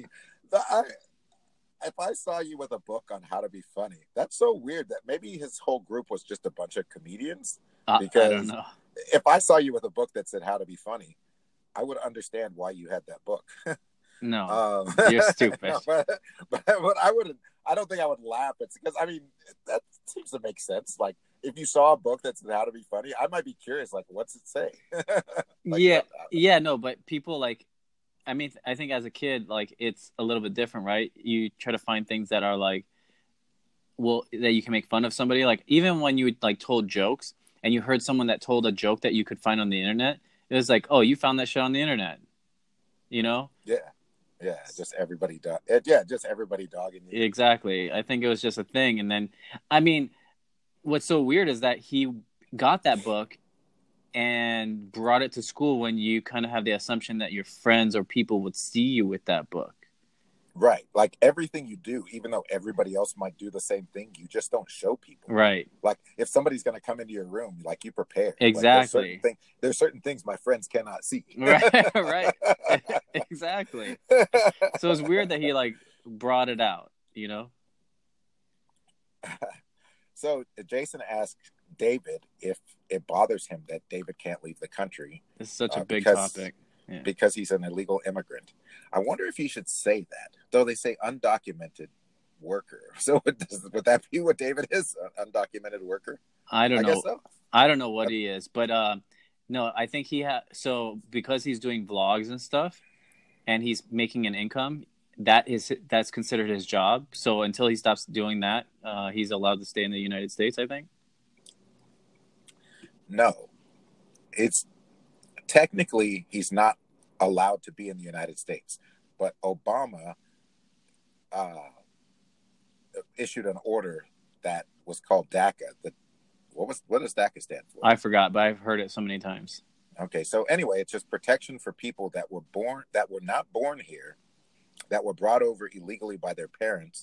If I saw you with a book on how to be funny, that's so weird that maybe his whole group was just a bunch of comedians. Because I don't know. If I saw you with a book that said how to be funny, I would understand why you had that book. No, you're stupid. No, but I wouldn't. I don't think I would laugh. It's because that seems to make sense. Like if you saw a book that said how to be funny, I might be curious. Like, what's it say? No, but people like. I mean, I think as a kid, like it's a little bit different, right? You try to find things that are like, that you can make fun of somebody. Like even when you like told jokes and you heard someone that told a joke that you could find on the internet, it was like, oh, you found that shit on the internet, Yeah, just everybody dogging you. Exactly. I think it was just a thing. And then, I mean, what's so weird is that he got that book and brought it to school when you kind of have the assumption that your friends or people would see you with that book. Right. Like everything you do, even though everybody else might do the same thing, you just don't show people. Right. Like if somebody's going to come into your room, like you prepare. Exactly. Like, there's certain things my friends cannot see. Right. Exactly. So it's weird that he like brought it out, So Jason asked David if it bothers him that David can't leave the country. It's such a big because topic. Yeah. because he's an illegal immigrant. I wonder if he should say that, though they say undocumented worker. So would that be what David is? An undocumented worker? I don't know. Guess so. I don't know what he is, but no, I think so because he's doing vlogs and stuff and he's making an income, that's considered his job. So until he stops doing that, he's allowed to stay in the United States, I think. No. It's technically he's not allowed to be in the United States, but Obama issued an order that was called DACA. What does DACA stand for? I forgot, but I've heard it so many times. Okay, so anyway, it's just protection for people that were not born here, that were brought over illegally by their parents,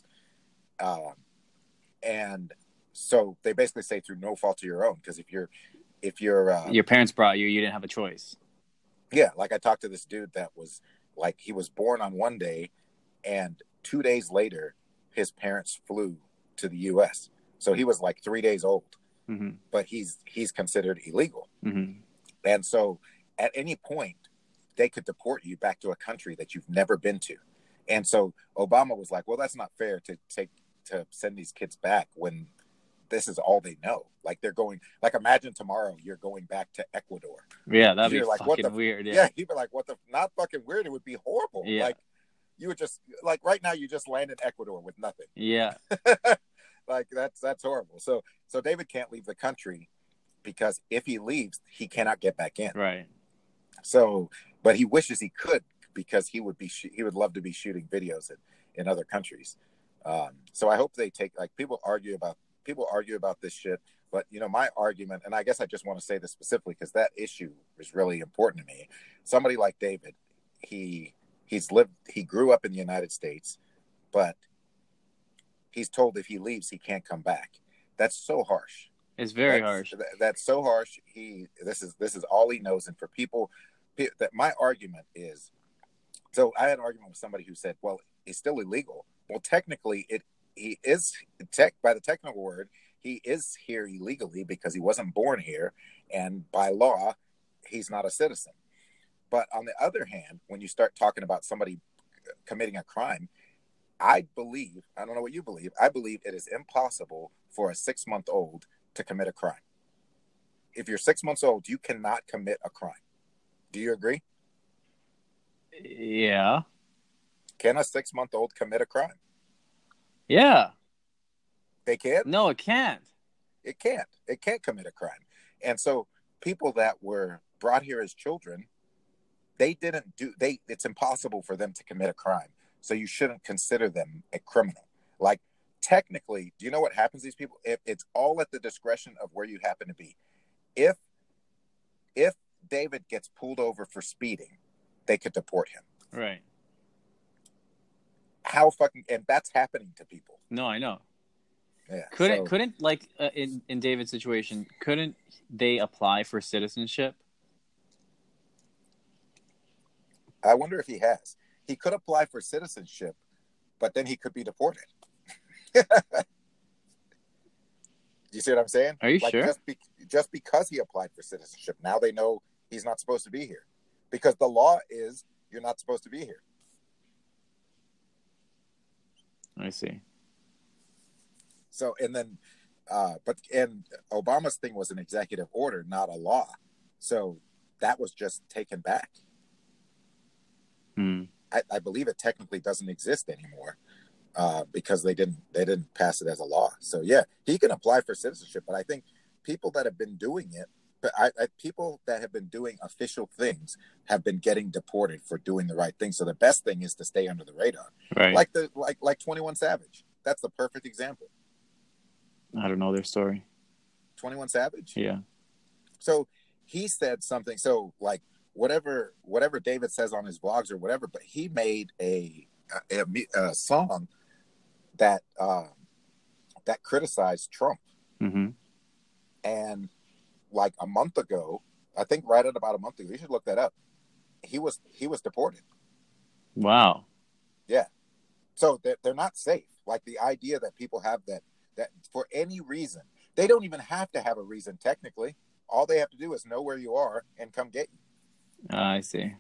and so they basically say through no fault of your own. Because if your parents brought you didn't have a choice. Yeah, like I talked to this dude that was like, he was born on one day, and 2 days later, his parents flew to the U.S. So he was like 3 days old, mm-hmm. but he's considered illegal. Mm-hmm. And so at any point, they could deport you back to a country that you've never been to. And so Obama was like, well, that's not fair to send these kids back when this is all they know. Like they're going, like imagine tomorrow you're going back to Ecuador. Yeah, that'd be like, fucking weird. Yeah, he'd be like, not fucking weird. It would be horrible. Yeah. Like you would just, like right now you just land in Ecuador with nothing. Yeah. Like that's horrible. So David can't leave the country because if he leaves, he cannot get back in. Right. So, but he wishes he could because he would love to be shooting videos in other countries. So I hope they take, like, people argue about this shit, but my argument, and I guess I just want to say this specifically because that issue is really important to me. Somebody like David, he grew up in the United States, but he's told if he leaves, he can't come back. That's so harsh. It's very harsh. That's so harsh. This is all he knows. And for people, that my argument is, so I had an argument with somebody who said, well, it's still illegal. Well, technically, he is by the technical word, he is here illegally because he wasn't born here, and by law, he's not a citizen. But on the other hand, when you start talking about somebody committing a crime, I don't know what you believe, I believe it is impossible for a 6-month-old to commit a crime. If you're 6 months old, you cannot commit a crime. Do you agree? Yeah. Can a 6-month-old commit a crime? Yeah. They can't? No, it can't. It can't. It can't commit a crime. And so people that were brought here as children, it's impossible for them to commit a crime. So you shouldn't consider them a criminal. Like, technically, do you know what happens to these people? It's all at the discretion of where you happen to be. If David gets pulled over for speeding, they could deport him. Right. And that's happening to people. No, I know. Yeah. Couldn't like in David's situation, couldn't they apply for citizenship? I wonder if he has. He could apply for citizenship, but then he could be deported. You see what I'm saying? Are you sure? Just because he applied for citizenship, now they know he's not supposed to be here, because the law is you're not supposed to be here. I see. So, and then, and Obama's thing was an executive order, not a law. So that was just taken back. I believe it technically doesn't exist anymore because they didn't pass it as a law. So yeah, he can apply for citizenship, but I think people that have been doing it, people that have been doing official things have been getting deported for doing the right thing. So the best thing is to stay under the radar, right? Like 21 Savage. That's the perfect example. I don't know their story. 21 Savage. Yeah. So he said something. So like whatever David says on his vlogs or whatever, but he made a song that criticized Trump. Mm-hmm. And like a month ago, I think right at about a month ago, you should look that up. He was deported. Wow. Yeah. So they're not safe. Like the idea that people have that for any reason, They don't even have to have a reason technically. All they have to do is know where you are and come get you. I see.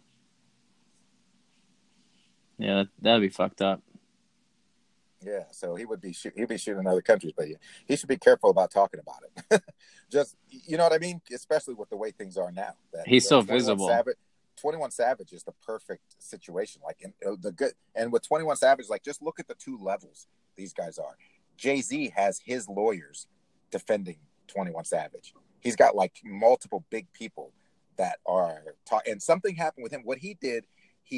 Yeah, that'd be fucked up. Yeah, so he'd be shooting in other countries, but he should be careful about talking about it. Just, you know what I mean? Especially with the way things are now. He's so visible. 21 Savage is the perfect situation. Like the good, and with 21 Savage, like just look at the two levels these guys are. Jay-Z has his lawyers defending 21 Savage. He's got like multiple big people that are and something happened with him. What he did, he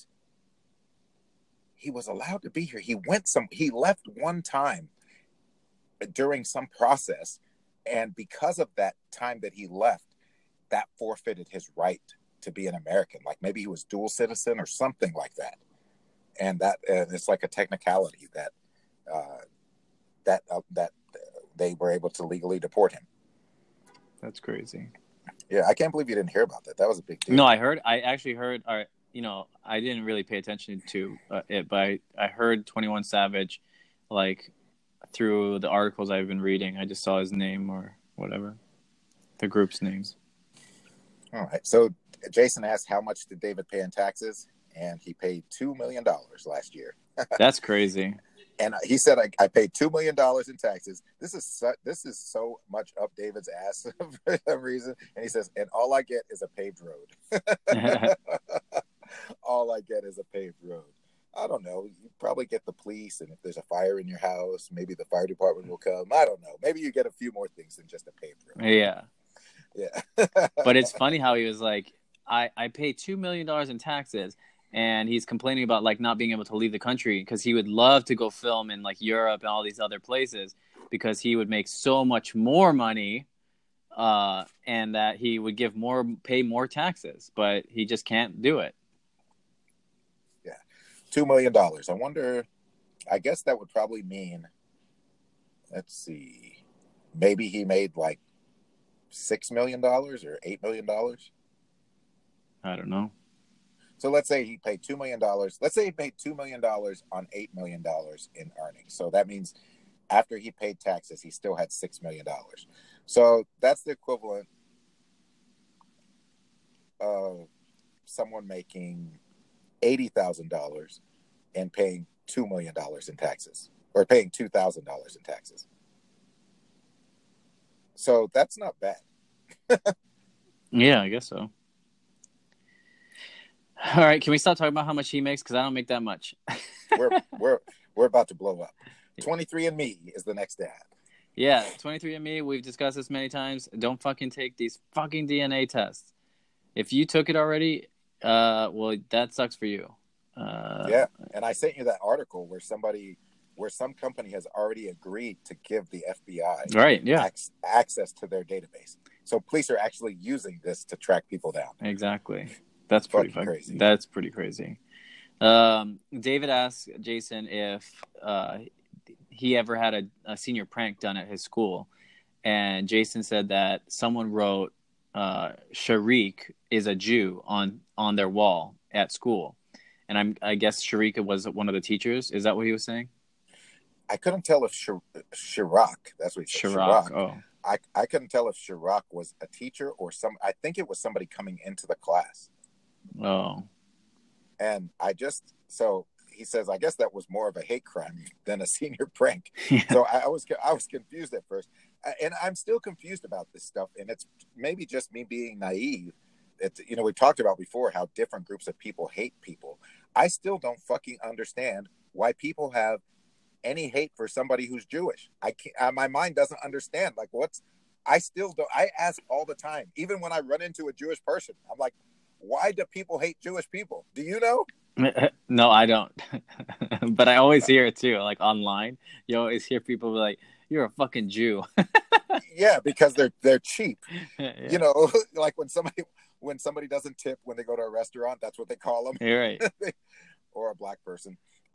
was allowed to be here. He left one time during some process, and because of that time that he left, that forfeited his right to be an American. Like maybe he was dual citizen or something like that. And it's like a technicality that they were able to legally deport him. That's crazy. Yeah, I can't believe you didn't hear about that. That was a big deal. No, I actually heard. I didn't really pay attention to it, but I heard 21 Savage, like through the articles I've been reading. I just saw his name or whatever, the group's names. All right. So Jason asked, how much did David pay in taxes? And he paid $2 million last year. That's crazy. And he said, I paid $2 million in taxes. This is so much up David's ass for some reason. And he says, and all I get is a paved road. All I get is a paved road. I don't know. You probably get the police, and if there's a fire in your house, maybe the fire department will come. I don't know. Maybe you get a few more things than just a paved road. Yeah. Yeah. But it's funny how he was like, I pay $2 million in taxes, and he's complaining about like not being able to leave the country because he would love to go film in like Europe and all these other places because he would make so much more money, and that he would pay more taxes, but he just can't do it. Yeah. $2 million. I wonder, I guess that would probably mean, let's see, maybe he made like $6 million or $8 million. I don't know. So let's say he paid $2 million. Let's say he paid $2 million on $8 million in earnings. So that means after he paid taxes, he still had $6 million. So that's the equivalent of someone making $80,000 and paying $2 million in taxes, or paying $2,000 in taxes. So that's not bad. Yeah, I guess so. All right, can we stop talking about how much he makes? Because I don't make that much. we're about to blow up. 23andMe is the next ad. Yeah, 23andMe. We've discussed this many times. Don't fucking take these fucking DNA tests. If you took it already, well, that sucks for you. Yeah, and I sent you that article where some company has already agreed to give the FBI access to their database. So police are actually using this to track people down. Exactly. That's pretty crazy. That's pretty crazy. David asked Jason if he ever had a senior prank done at his school, and Jason said that someone wrote Sharik is a Jew on their wall at school, and I guess Sharik was one of the teachers. Is that what he was saying? I couldn't tell if Chirac. That's what he said. Chirac. Oh. I couldn't tell if Chirac was a teacher or I think it was somebody coming into the class. Oh. And so he says, I guess that was more of a hate crime than a senior prank. Yeah. So I was confused at first. And I'm still confused about this stuff. And it's maybe just me being naive. We talked about before how different groups of people hate people. I still don't fucking understand why people have any hate for somebody who's Jewish. I can't. My mind doesn't understand. Like, I still don't. I ask all the time, even when I run into a Jewish person. I'm like, why do people hate Jewish people? Do you know? No, I don't. But I always hear it too. Like online, you always hear people be like, "You're a fucking Jew." Yeah, because they're cheap. Yeah. Like when somebody doesn't tip when they go to a restaurant, that's what they call them. You're right. Or a black person.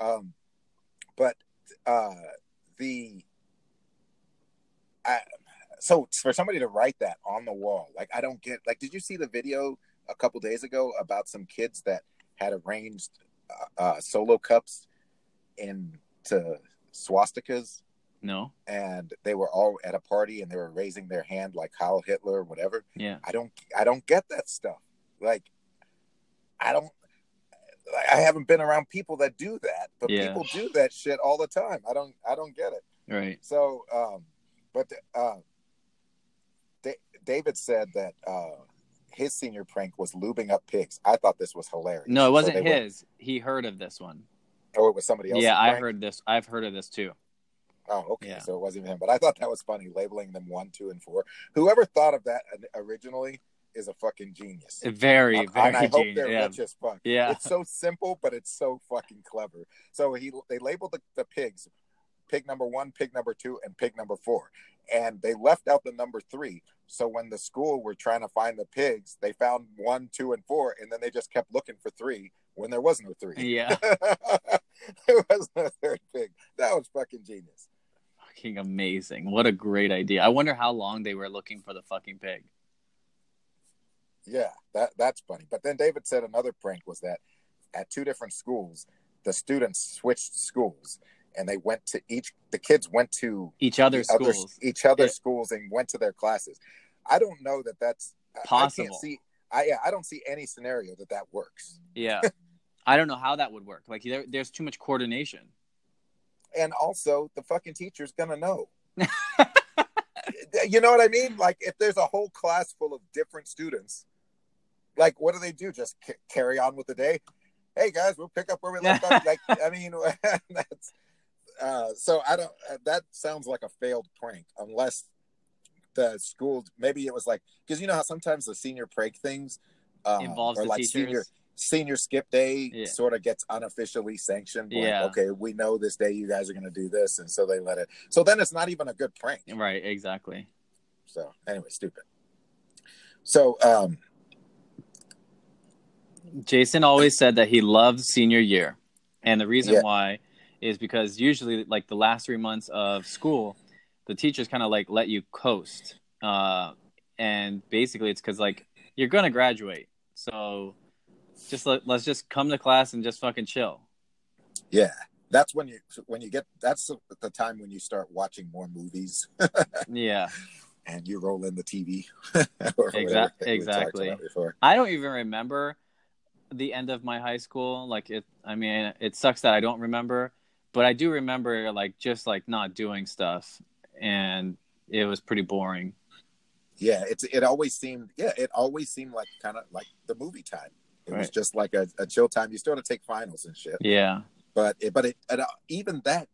So for somebody to write that on the wall, like, I don't get, like, did you see the video a couple days ago about some kids that had arranged solo cups into swastikas No. and they were all at a party and they were raising their hand like Heil Hitler or whatever. Yeah. I don't get that stuff. Like, I don't. I haven't been around people that do that, but Yeah. people do that shit all the time. I don't get it. Right. So, but David said that his senior prank was lubing up pigs. I thought this was hilarious. No, it wasn't So his. He heard of this one. Oh, it was somebody else's Yeah, prank? I heard this. I've heard of this too. Oh, okay. Yeah. So it wasn't him, but I thought that was funny, labeling them 1, 2, and 4. Whoever thought of that originally is a fucking genius. Very, and very I hope genius. they're Yeah. rich as fuck. Yeah. It's so simple, but it's so fucking clever. So they labeled the pigs, pig number 1, pig number 2, and pig number 4. And they left out the number 3. So when the school were trying to find the pigs, they found 1, 2, and 4, and then they just kept looking for 3 when there was no 3. Yeah. There was no third pig. That was fucking genius. Fucking amazing. What a great idea. I wonder how long they were looking for the fucking pig. Yeah, that's funny. But then David said another prank was that at 2 different schools, the students switched schools, and they went to the kids went to each other's schools, schools, and went to their classes. I don't know that that's possible. I don't see any scenario that works. Yeah, I don't know how that would work. Like there's too much coordination. And also, the fucking teacher's gonna know. You know what I mean? Like, if there's a whole class full of different students, like, what do? Just carry on with the day? Hey guys, we'll pick up where we left off. Like, I mean, that's so I don't. That sounds like a failed prank, unless the school, maybe it was like, because you know how sometimes the senior prank things involves or the like teachers. Senior skip day sort of gets unofficially sanctioned. Like, okay, we know this day you guys are going to do this, and so they let it. So then it's not even a good prank. Right, exactly. So anyway, stupid. So Jason always said that he loved senior year, and the reason why is because usually, like, the last 3 months of school, the teachers kind of like let you coast, and basically it's because like you're gonna graduate, so just let's just come to class and just fucking chill. Yeah, that's when you get, that's the time when you start watching more movies. Yeah. And you roll in the TV. Exactly. I don't even remember the end of my high school. Like, it sucks that I don't remember, but I do remember like just like not doing stuff, and it was pretty boring. Yeah, it always seemed like kind of like the movie time. It was just like a chill time. You still had to take finals and shit. Yeah. But even that,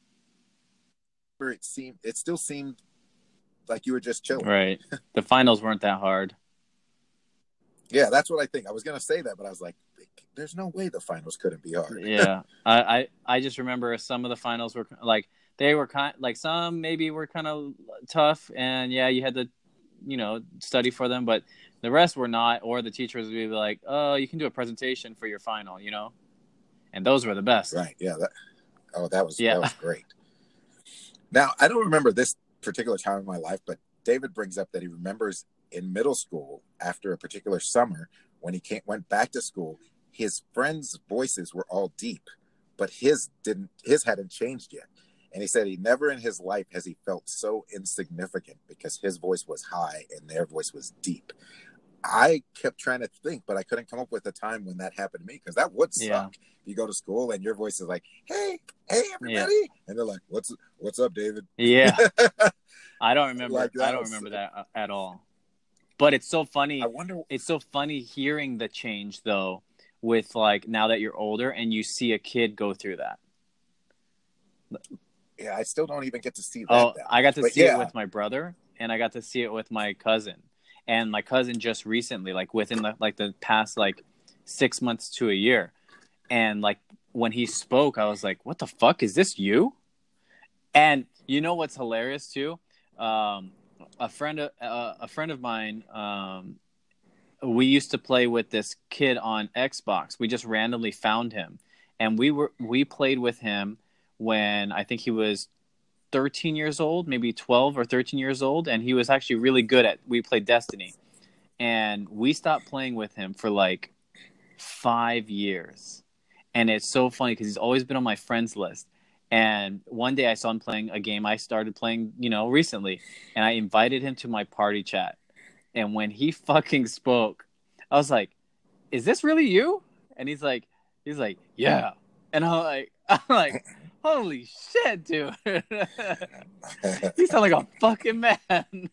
it still seemed like you were just chilling. Right. The finals weren't that hard. Yeah, that's what I think. I was gonna say that, but I was like, "There's no way the finals couldn't be hard." Yeah, I just remember some of the finals were like they were some maybe were kind of tough, and you had to, study for them, but the rest were not. Or the teachers would be like, "Oh, you can do a presentation for your final," and those were the best. Right? Yeah. That was great. Now, I don't remember this particular time in my life, but David brings up that he remembers in middle school, after a particular summer, when he went back to school, his friends' voices were all deep, but his hadn't changed yet. And he said he never in his life has he felt so insignificant because his voice was high and their voice was deep. I kept trying to think, but I couldn't come up with a time when that happened to me, because that would suck. Yeah. You go to school and your voice is like, hey, everybody. And they're like, what's up, David? Yeah. I don't remember. I don't remember that at all. But it's so funny. It's so funny hearing the change, though, with like now that you're older and you see a kid go through that. Yeah, I still don't even get to see that. Oh, I got to see it with my brother, and I got to see it with my cousin. And my cousin just recently, like within the past 6 months to a year, and like when he spoke, I was like, "What the fuck, is this you?" And you know what's hilarious too? A friend of mine, we used to play with this kid on Xbox. We just randomly found him, and we played with him when I think he was 13 years old, maybe 12 or 13 years old, and he was actually really good we played Destiny. And we stopped playing with him for 5 years. And it's so funny because he's always been on my friends list. And one day I saw him playing a game I started playing, recently, and I invited him to my party chat. And when he fucking spoke, I was like, "Is this really you?" And he's like, "Yeah." And I'm like, "Holy shit, dude! You sound like a fucking man."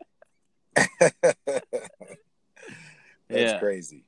That's Yeah. crazy.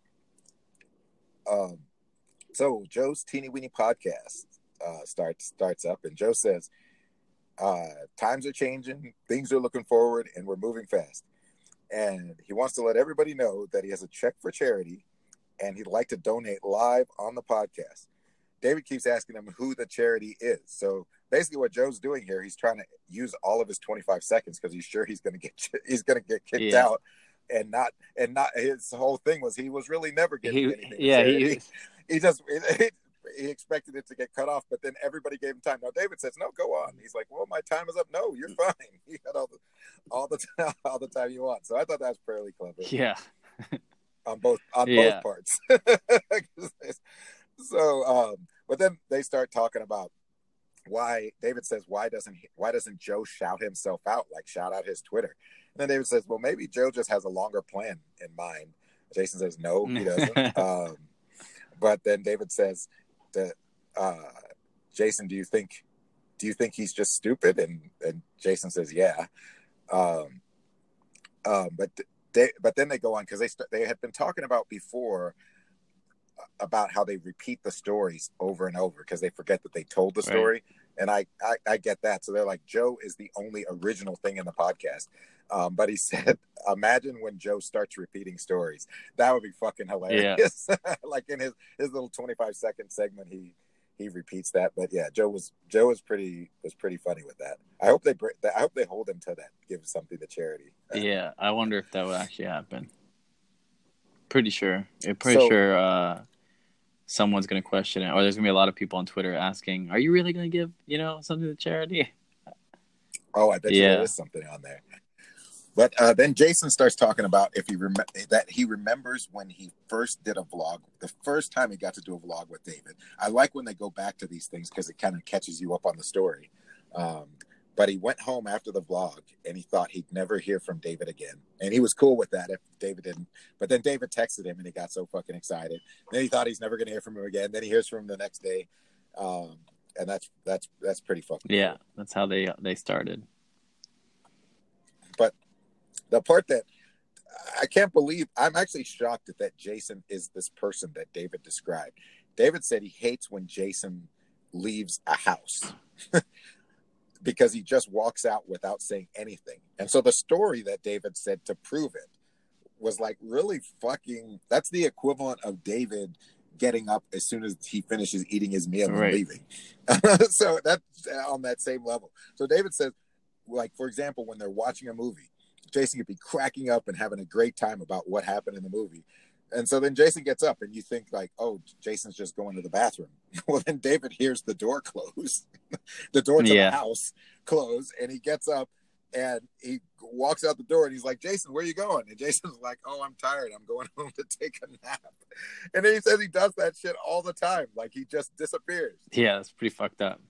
So Joe's Teeny Weeny podcast starts up, and Joe says, "Times are changing, things are looking forward, and we're moving fast." And he wants to let everybody know that he has a check for charity, and he'd like to donate live on the podcast. David keeps asking him who the charity is. So basically, what Joe's doing here, he's trying to use all of his 25 seconds because he's sure he's going to get kicked Yeah. out, and not his whole thing was he was really never giving anything to Yeah, charity. He expected it to get cut off, but then everybody gave him time. Now David says, "No, go on." He's like, "Well, my time is up." "No, you're fine. You got all the time you want." So I thought that was fairly clever yeah, on both yeah, parts. So, but then they start talking about why David says, why doesn't Joe shout himself out, like shout out his Twitter? And then David says, well, maybe Joe just has a longer plan in mind. Jason says, no, he doesn't. But then David says that, Jason, do you think he's just stupid? And Jason says, yeah. But then they go on because they had been talking about before about how they repeat the stories over and over because they forget that they told the story. Right. And I get that. So they're like, Joe is the only original thing in the podcast. But he said, imagine when Joe starts repeating stories. That would be fucking hilarious. Yeah. Like in his little 25-second segment, he repeats that. But yeah, Joe was pretty funny with that. I hope they hold him to that, give something to charity. Yeah, I wonder if that would actually happen. Pretty sure someone's going to question it, or there's going to be a lot of people on Twitter asking, are you really going to give, something to charity? Oh, I bet you there is something on there. But then Jason starts talking about that he remembers when he first did a vlog, the first time he got to do a vlog with David. I like when they go back to these things because it kind of catches you up on the story. But he went home after the vlog and he thought he'd never hear from David again. And he was cool with that if David didn't. But then David texted him and he got so fucking excited. Then he thought he's never going to hear from him again. Then he hears from him the next day. And that's pretty fucking cool. Yeah, that's how they started. But the part that I can't believe, I'm actually shocked that Jason is this person that David described. David said he hates when Jason leaves a house. Because he just walks out without saying anything. And so the story that David said to prove it was like really fucking, that's the equivalent of David getting up as soon as he finishes eating his meal and leaving. So that's on that same level. So David says, like, for example, when they're watching a movie, Jason could be cracking up and having a great time about what happened in the movie. And so then Jason gets up and you think like, oh, Jason's just going to the bathroom. Well, then David hears the door close, the door to the house close, and he gets up and he walks out the door and he's like, Jason, where are you going? And Jason's like, oh, I'm tired. I'm going home to take a nap. And then he says he does that shit all the time. Like he just disappears. Yeah, that's pretty fucked up.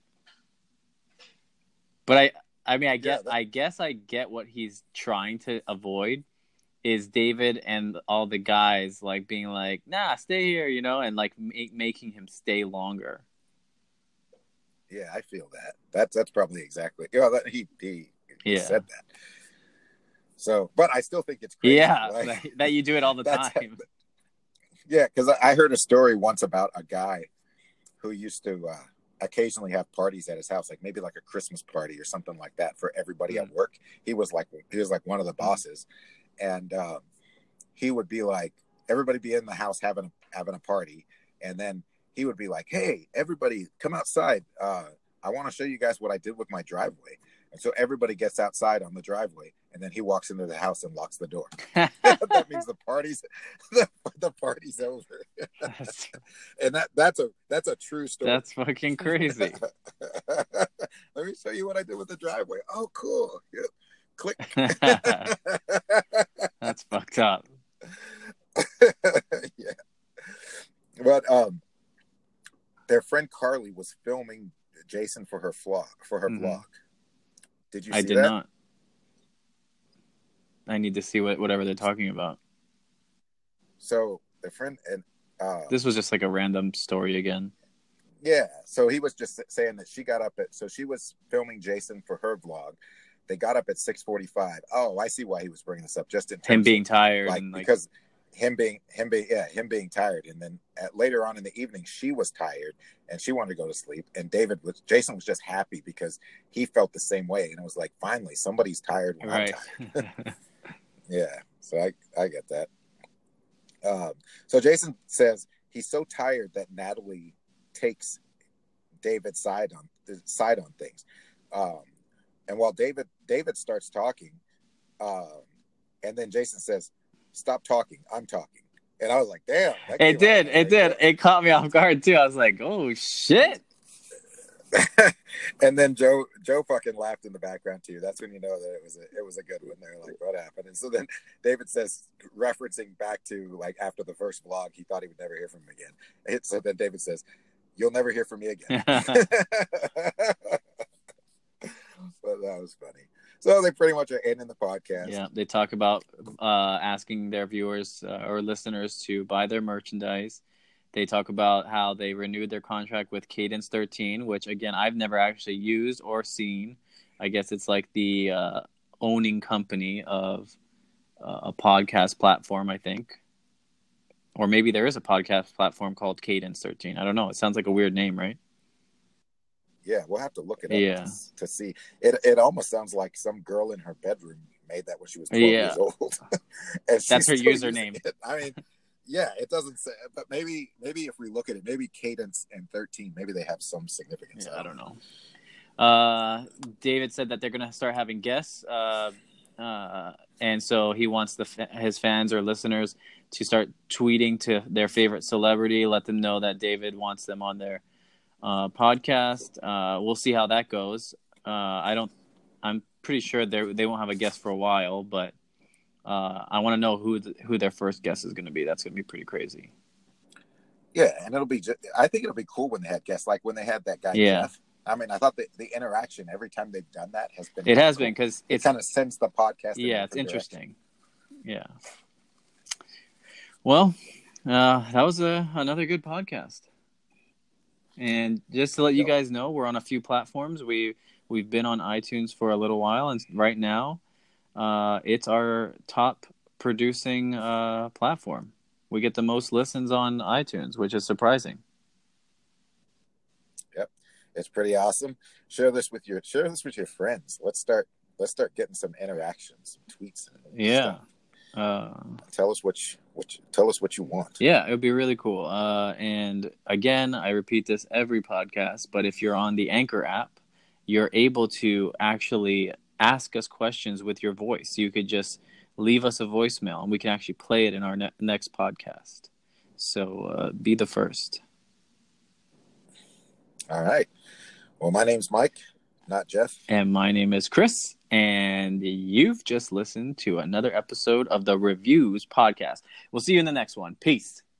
But I guess I get what he's trying to avoid. Is David and all the guys like being like, nah, stay here, and like making him stay longer. Yeah, I feel that. That's probably exactly. He said that. So, but I still think it's crazy. Yeah, that you do it all the time. Yeah, because I heard a story once about a guy who used to occasionally have parties at his house, like maybe like a Christmas party or something like that for everybody at work. He was like one of the bosses. And he would be like, everybody be in the house having a party. And then he would be like, hey, everybody come outside. I want to show you guys what I did with my driveway. And so everybody gets outside on the driveway. And then he walks into the house and locks the door. That means the party's over. And that's a true story. That's fucking crazy. Let me show you what I did with the driveway. Oh, cool. Yeah. Click. That's fucked up. Yeah. But their friend Carly was filming Jason for her vlog. Did you see I did that? not. I need to see whatever they're talking about. So the friend and this was just like a random story again. Yeah, so he was just saying that she got up so she was filming Jason for her vlog. They got up at 6:45. Oh, I see why he was bringing this up. Just in terms Him being tired, like, and because him being him being tired, and then later on in the evening she was tired and she wanted to go to sleep. And Jason was just happy because he felt the same way, and it was like, finally somebody's tired when right. I'm tired. Yeah, so I get that. So Jason says he's so tired that Natalie takes David's side on things. And while David starts talking, and then Jason says, "Stop talking, I'm talking." And I was like, "Damn!" It did. It caught me off guard too. I was like, "Oh shit!" And then Joe fucking laughed in the background too. That's when you know that it was a good one. They're like, "What happened?" And so then David says, referencing back to like after the first vlog, he thought he would never hear from him again. So then David says, "You'll never hear from me again." But that was funny. So they pretty much are ending the podcast. Yeah, they talk about asking their viewers or listeners to buy their merchandise. They talk about how they renewed their contract with Cadence 13, which, again, I've never actually used or seen. I guess it's like the owning company of a podcast platform, I think. Or maybe there is a podcast platform called Cadence 13. I don't know. It sounds like a weird name, right? Yeah, we'll have to look it up to see. It almost sounds like some girl in her bedroom made that when she was 12 years old. And that's her username. I mean, yeah, it doesn't say, but maybe if we look at it, maybe Cadence and 13, maybe they have some significance. Yeah, I don't know. David said that they're going to start having guests, and so he wants his fans or listeners to start tweeting to their favorite celebrity, let them know that David wants them on their podcast. We'll see how that goes. I'm pretty sure they won't have a guest for a while, but I want to know who their first guest is going to be. That's going to be pretty crazy. Yeah, and I think it'll be cool when they had guests, like when they had that guy Jeff. I mean, I thought the interaction every time they've done that has been. It has been because it kind of sends the podcast. Yeah, it's interesting. Yeah. Well, that was another good podcast. And just to let you guys know, we're on a few platforms. We've been on iTunes for a little while, and right now, it's our top producing platform. We get the most listens on iTunes, which is surprising. Yep, it's pretty awesome. Share this with your friends. Let's start getting some interactions, some tweets. Yeah. Tell us what you want. Yeah, it would be really cool. And again, I repeat this every podcast, but if you're on the Anchor app, you're able to actually ask us questions with your voice. You could just leave us a voicemail, and we can actually play it in our next podcast. So be the first. All right. Well, my name's Mike, not Jeff. And my name is Chris. And you've just listened to another episode of the Reviews Podcast. We'll see you in the next one. Peace.